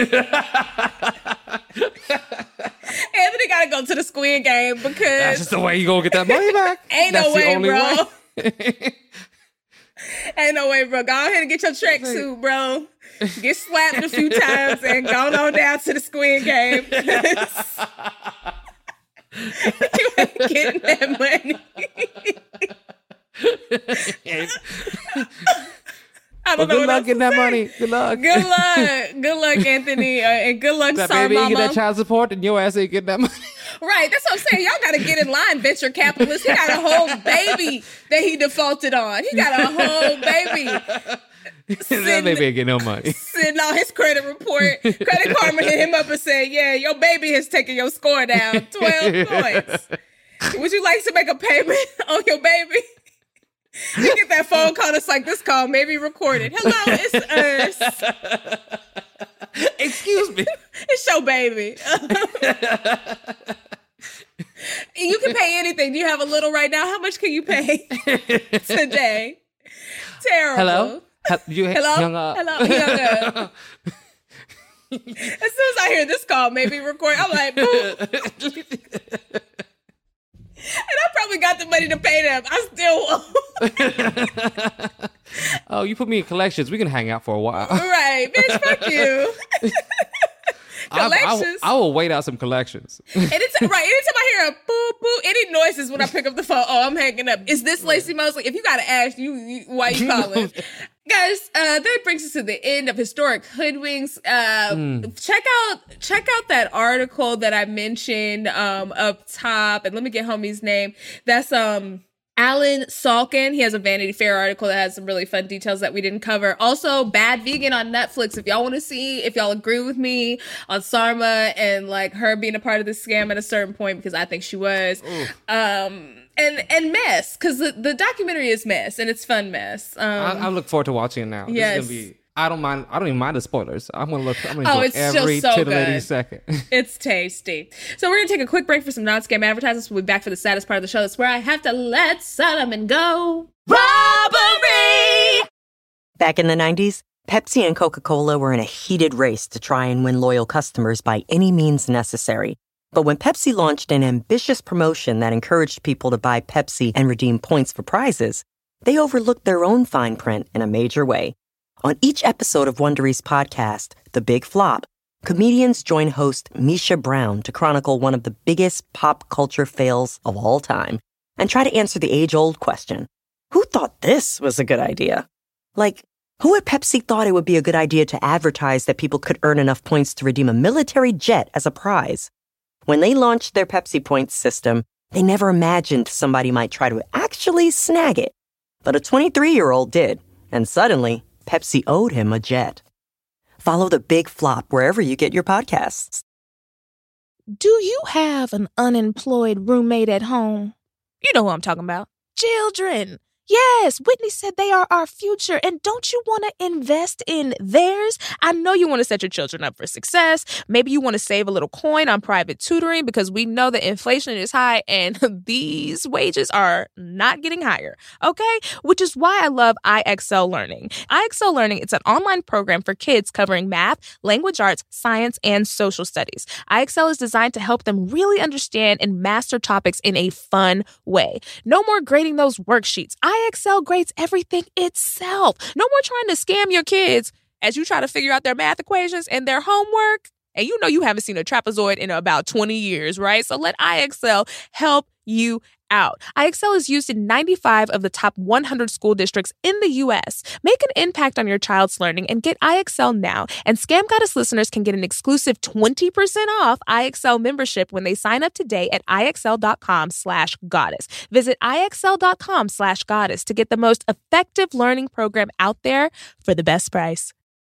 Anthony gotta go to the Squid Game because that's just the way you gonna get that money back. Ain't that's no way, bro. Way. Ain't no way, bro. Go ahead and get your tracksuit, bro. Get slapped a few times and go on down to the Squid Game. You ain't getting that money. I don't well, know good luck getting that money. Good luck. Good luck. Good luck, Anthony. Uh, and good luck, that Sarma. Baby, you get that child support and your ass ain't getting that money. Right. That's what I'm saying. Y'all got to get in line, venture capitalists. He got a whole baby that he defaulted on. He got a whole baby. Sitting, that baby ain't getting no money. Sitting on his credit report. Credit Karma hit him up and said, yeah, your baby has taken your score down twelve points. Would you like to make a payment on your baby? You get that phone call that's like, this call may be recorded. Hello, it's us. Excuse me. It's your baby. You can pay anything. Do you have a little right now? How much can you pay today? Terrible. Hello? You Hello? Hung up. Hello? He hung up. As soon as I hear this call may be recorded, I'm like, boop. And I probably got the money to pay them. I still won't. Oh, you put me in collections. We can hang out for a while. Right. Bitch, fuck you. Collections. I, I, I will wait out some collections. Anytime, right. Anytime I hear a boo boo, any noises when I pick up the phone, oh, I'm hanging up. Is this Lacey Mosley? If you got to ask, you, you why you calling? Guys, uh, that brings us to the end of Historic Hoodwinks. Uh, mm. Check out check out that article that I mentioned um, up top. And let me get homie's name. That's... um. Alan Salkin, he has a Vanity Fair article that has some really fun details that we didn't cover. Also, Bad Vegan on Netflix. If y'all want to see, if y'all agree with me on Sarma and like her being a part of this scam at a certain point, because I think she was. Oof. Um, and and Mess, because the, the documentary is Mess, and it's fun Mess. Um, I, I look forward to watching it now. Yes. This is gonna be. I don't mind. I don't even mind the spoilers. I'm gonna look. I'm gonna enjoy oh, it's every just so titillating good. second. It's tasty. So we're gonna take a quick break for some non-scam advertisements. We'll be back for the saddest part of the show. That's where I have to let Solomon go. Robbery. Back in the nineties, Pepsi and Coca-Cola were in a heated race to try and win loyal customers by any means necessary. But when Pepsi launched an ambitious promotion that encouraged people to buy Pepsi and redeem points for prizes, they overlooked their own fine print in a major way. On each episode of Wondery's podcast, The Big Flop, comedians join host Misha Brown to chronicle one of the biggest pop culture fails of all time and try to answer the age-old question, who thought this was a good idea? Like, who at Pepsi thought it would be a good idea to advertise that people could earn enough points to redeem a military jet as a prize? When they launched their Pepsi Points system, they never imagined somebody might try to actually snag it. But a twenty-three-year-old did, and suddenly, Pepsi owed him a jet. Follow The Big Flop wherever you get your podcasts. Do you have an unemployed roommate at home? You know who I'm talking about. Children. Yes, Whitney said they are our future, and don't you want to invest in theirs? I know you want to set your children up for success. Maybe you want to save a little coin on private tutoring because we know that inflation is high and these wages are not getting higher, okay? Which is why I love I X L Learning. I X L Learning, it's an online program for kids covering math, language arts, science, and social studies. I X L is designed to help them really understand and master topics in a fun way. No more grading those worksheets. I I X L grades everything itself. No more trying to scam your kids as you try to figure out their math equations and their homework. And you know you haven't seen a trapezoid in about twenty years, right? So let I X L help you out. I X L is used in ninety-five of the top one hundred school districts in the U S. Make an impact on your child's learning and get I X L now. And Scam Goddess listeners can get an exclusive twenty percent off I X L membership when they sign up today at IXL.com slash goddess. Visit IXL.com slash goddess to get the most effective learning program out there for the best price.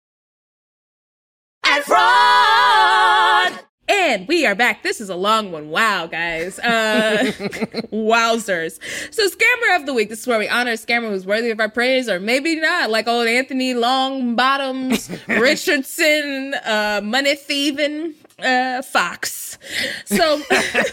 And fraud! And we are back. This is a long one. Wow, guys. Uh, wowzers. So Scammer of the Week. This is where we honor a scammer who's worthy of our praise, or maybe not, like old Anthony Longbottoms Richardson, uh, money thieving uh, Fox. So...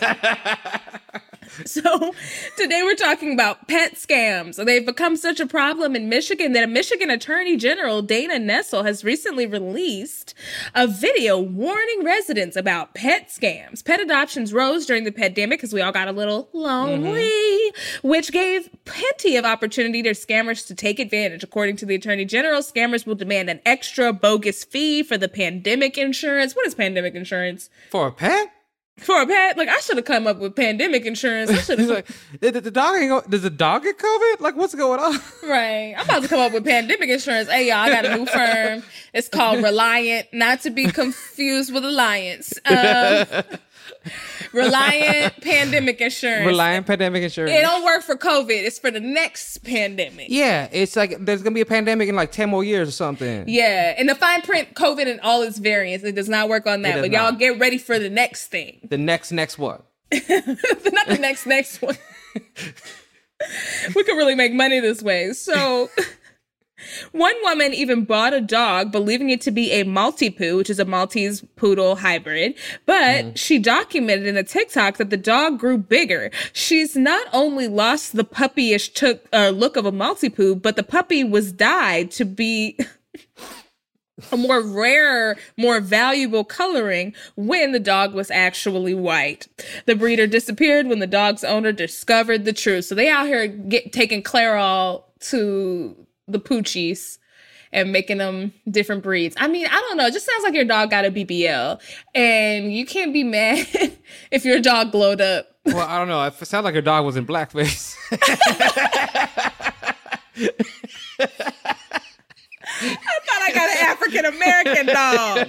So today we're talking about pet scams. They've become such a problem in Michigan that a Michigan Attorney General, Dana Nessel, has recently released a video warning residents about pet scams. Pet adoptions rose during the pandemic because we all got a little lonely, mm-hmm. which gave plenty of opportunity to scammers to take advantage. According to the Attorney General, scammers will demand an extra bogus fee for the pandemic insurance. What is pandemic insurance? For a pet? For a pet? Like, I should have come up with pandemic insurance. I should have. like, did the dog ain't go, does the dog get COVID? Like, what's going on? Right. I'm about to come up with pandemic insurance. Hey, y'all, I got a new firm. It's called Reliant, not to be confused with Alliance. Um, Reliant Pandemic Insurance. Reliant Pandemic Insurance. It don't work for COVID. It's for the next pandemic. Yeah, it's like there's going to be a pandemic in like ten more years or something. Yeah, and the fine print, COVID and all its variants, it does not work on that. But y'all not. Get ready for the next thing. The next, next what? Not the next, next one. We could really make money this way. So... One woman even bought a dog, believing it to be a Maltipoo, which is a Maltese poodle hybrid. But mm. she documented in a TikTok that the dog grew bigger. She's not only lost the puppyish took, uh, look of a Maltipoo, but the puppy was dyed to be a more rare, more valuable coloring when the dog was actually white. The breeder disappeared when the dog's owner discovered the truth. So they out here get taking Clairol to the poochies and making them different breeds. I mean, I don't know. It just sounds like your dog got a B B L and you can't be mad if your dog glowed up. Well, I don't know. It sounds like your dog was in blackface. I thought I got an African-American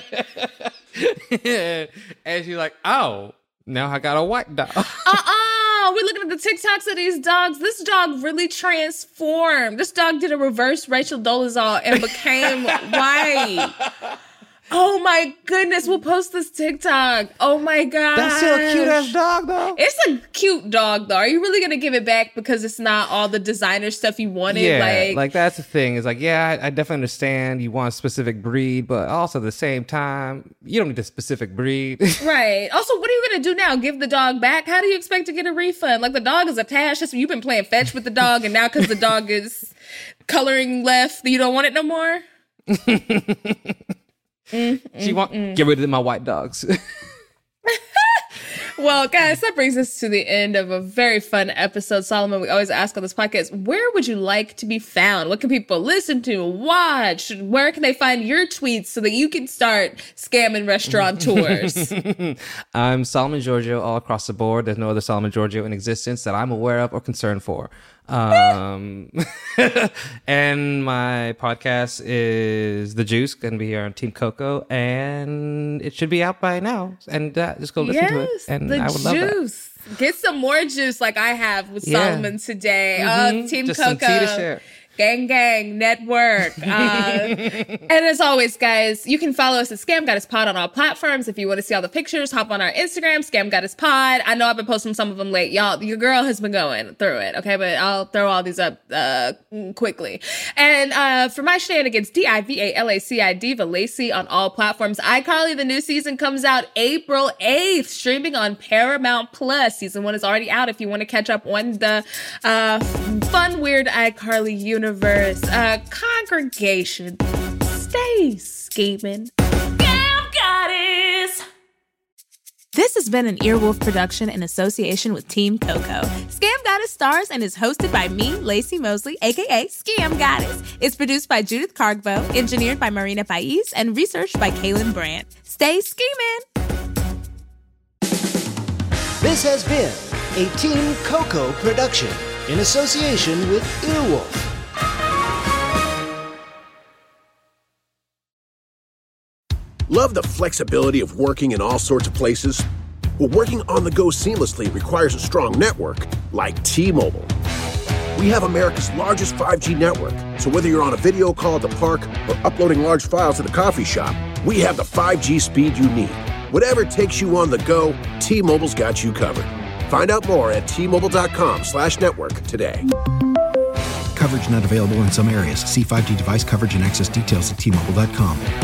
dog. And she's like, oh, now I got a white dog. Uh-uh. Oh, we're looking at the TikToks of these dogs. This dog really transformed. This dog did a reverse Rachel Dolezal and became white. Oh my goodness, we'll post this TikTok. Oh my god. That's still a cute ass dog though. It's a cute dog though. Are you really gonna give it back because it's not all the designer stuff you wanted? Yeah, like, like that's the thing. It's like, yeah, I, I definitely understand you want a specific breed, but also at the same time, you don't need a specific breed. Right. Also, what are you gonna do now? Give the dog back? How do you expect to get a refund? Like the dog is attached. You've been playing fetch with the dog, and now because the dog is coloring left, you don't want it no more? Mm, she want mm. get rid of my white dogs. Well, guys, that brings us to the end of a very fun episode. Solomon, we always ask on this podcast, where would you like to be found? What can people listen to, watch? Where can they find your tweets so that you can start scamming restaurateurs? I'm Solomon Giorgio all across the board. There's no other Solomon Giorgio in existence that I'm aware of or concerned for. Um, and my podcast is The Juice, going to be here on Team Coco, and it should be out by now. And uh, just go listen yes, to it. And the I would love juice. That. Get some more juice like I have with yeah. Solomon today. Mm-hmm. Uh, Team just Coco. Some tea to share. Gang, gang, network. Uh, and as always, guys, you can follow us at Scam Goddess Pod on all platforms. If you want to see all the pictures, hop on our Instagram, Scam Goddess Pod. I know I've been posting some of them late. Y'all, your girl has been going through it, okay? But I'll throw all these up uh, quickly. And uh, for my shenanigans, D I V A L A C I, Diva Lacey on all platforms. iCarly, the new season comes out April eighth, streaming on Paramount Plus. Season one is already out if you want to catch up on the uh, fun, weird iCarly universe. Universe, uh, congregation, stay scheming. Scam Goddess! This has been an Earwolf production in association with Team Coco. Scam Goddess stars and is hosted by me, Lacey Mosley, aka Scam Goddess. It's produced by Judith Cargbo, engineered by Marina Pais, and researched by Kaylin Brandt. Stay scheming! This has been a Team Coco production in association with Earwolf. Love the flexibility of working in all sorts of places? Well, working on the go seamlessly requires a strong network like T-Mobile. We have America's largest five G network, so whether you're on a video call at the park or uploading large files at a coffee shop, we have the five G speed you need. Whatever takes you on the go, T-Mobile's got you covered. Find out more at T-Mobile.com slash network today. Coverage not available in some areas. See five G device coverage and access details at T Mobile dot com.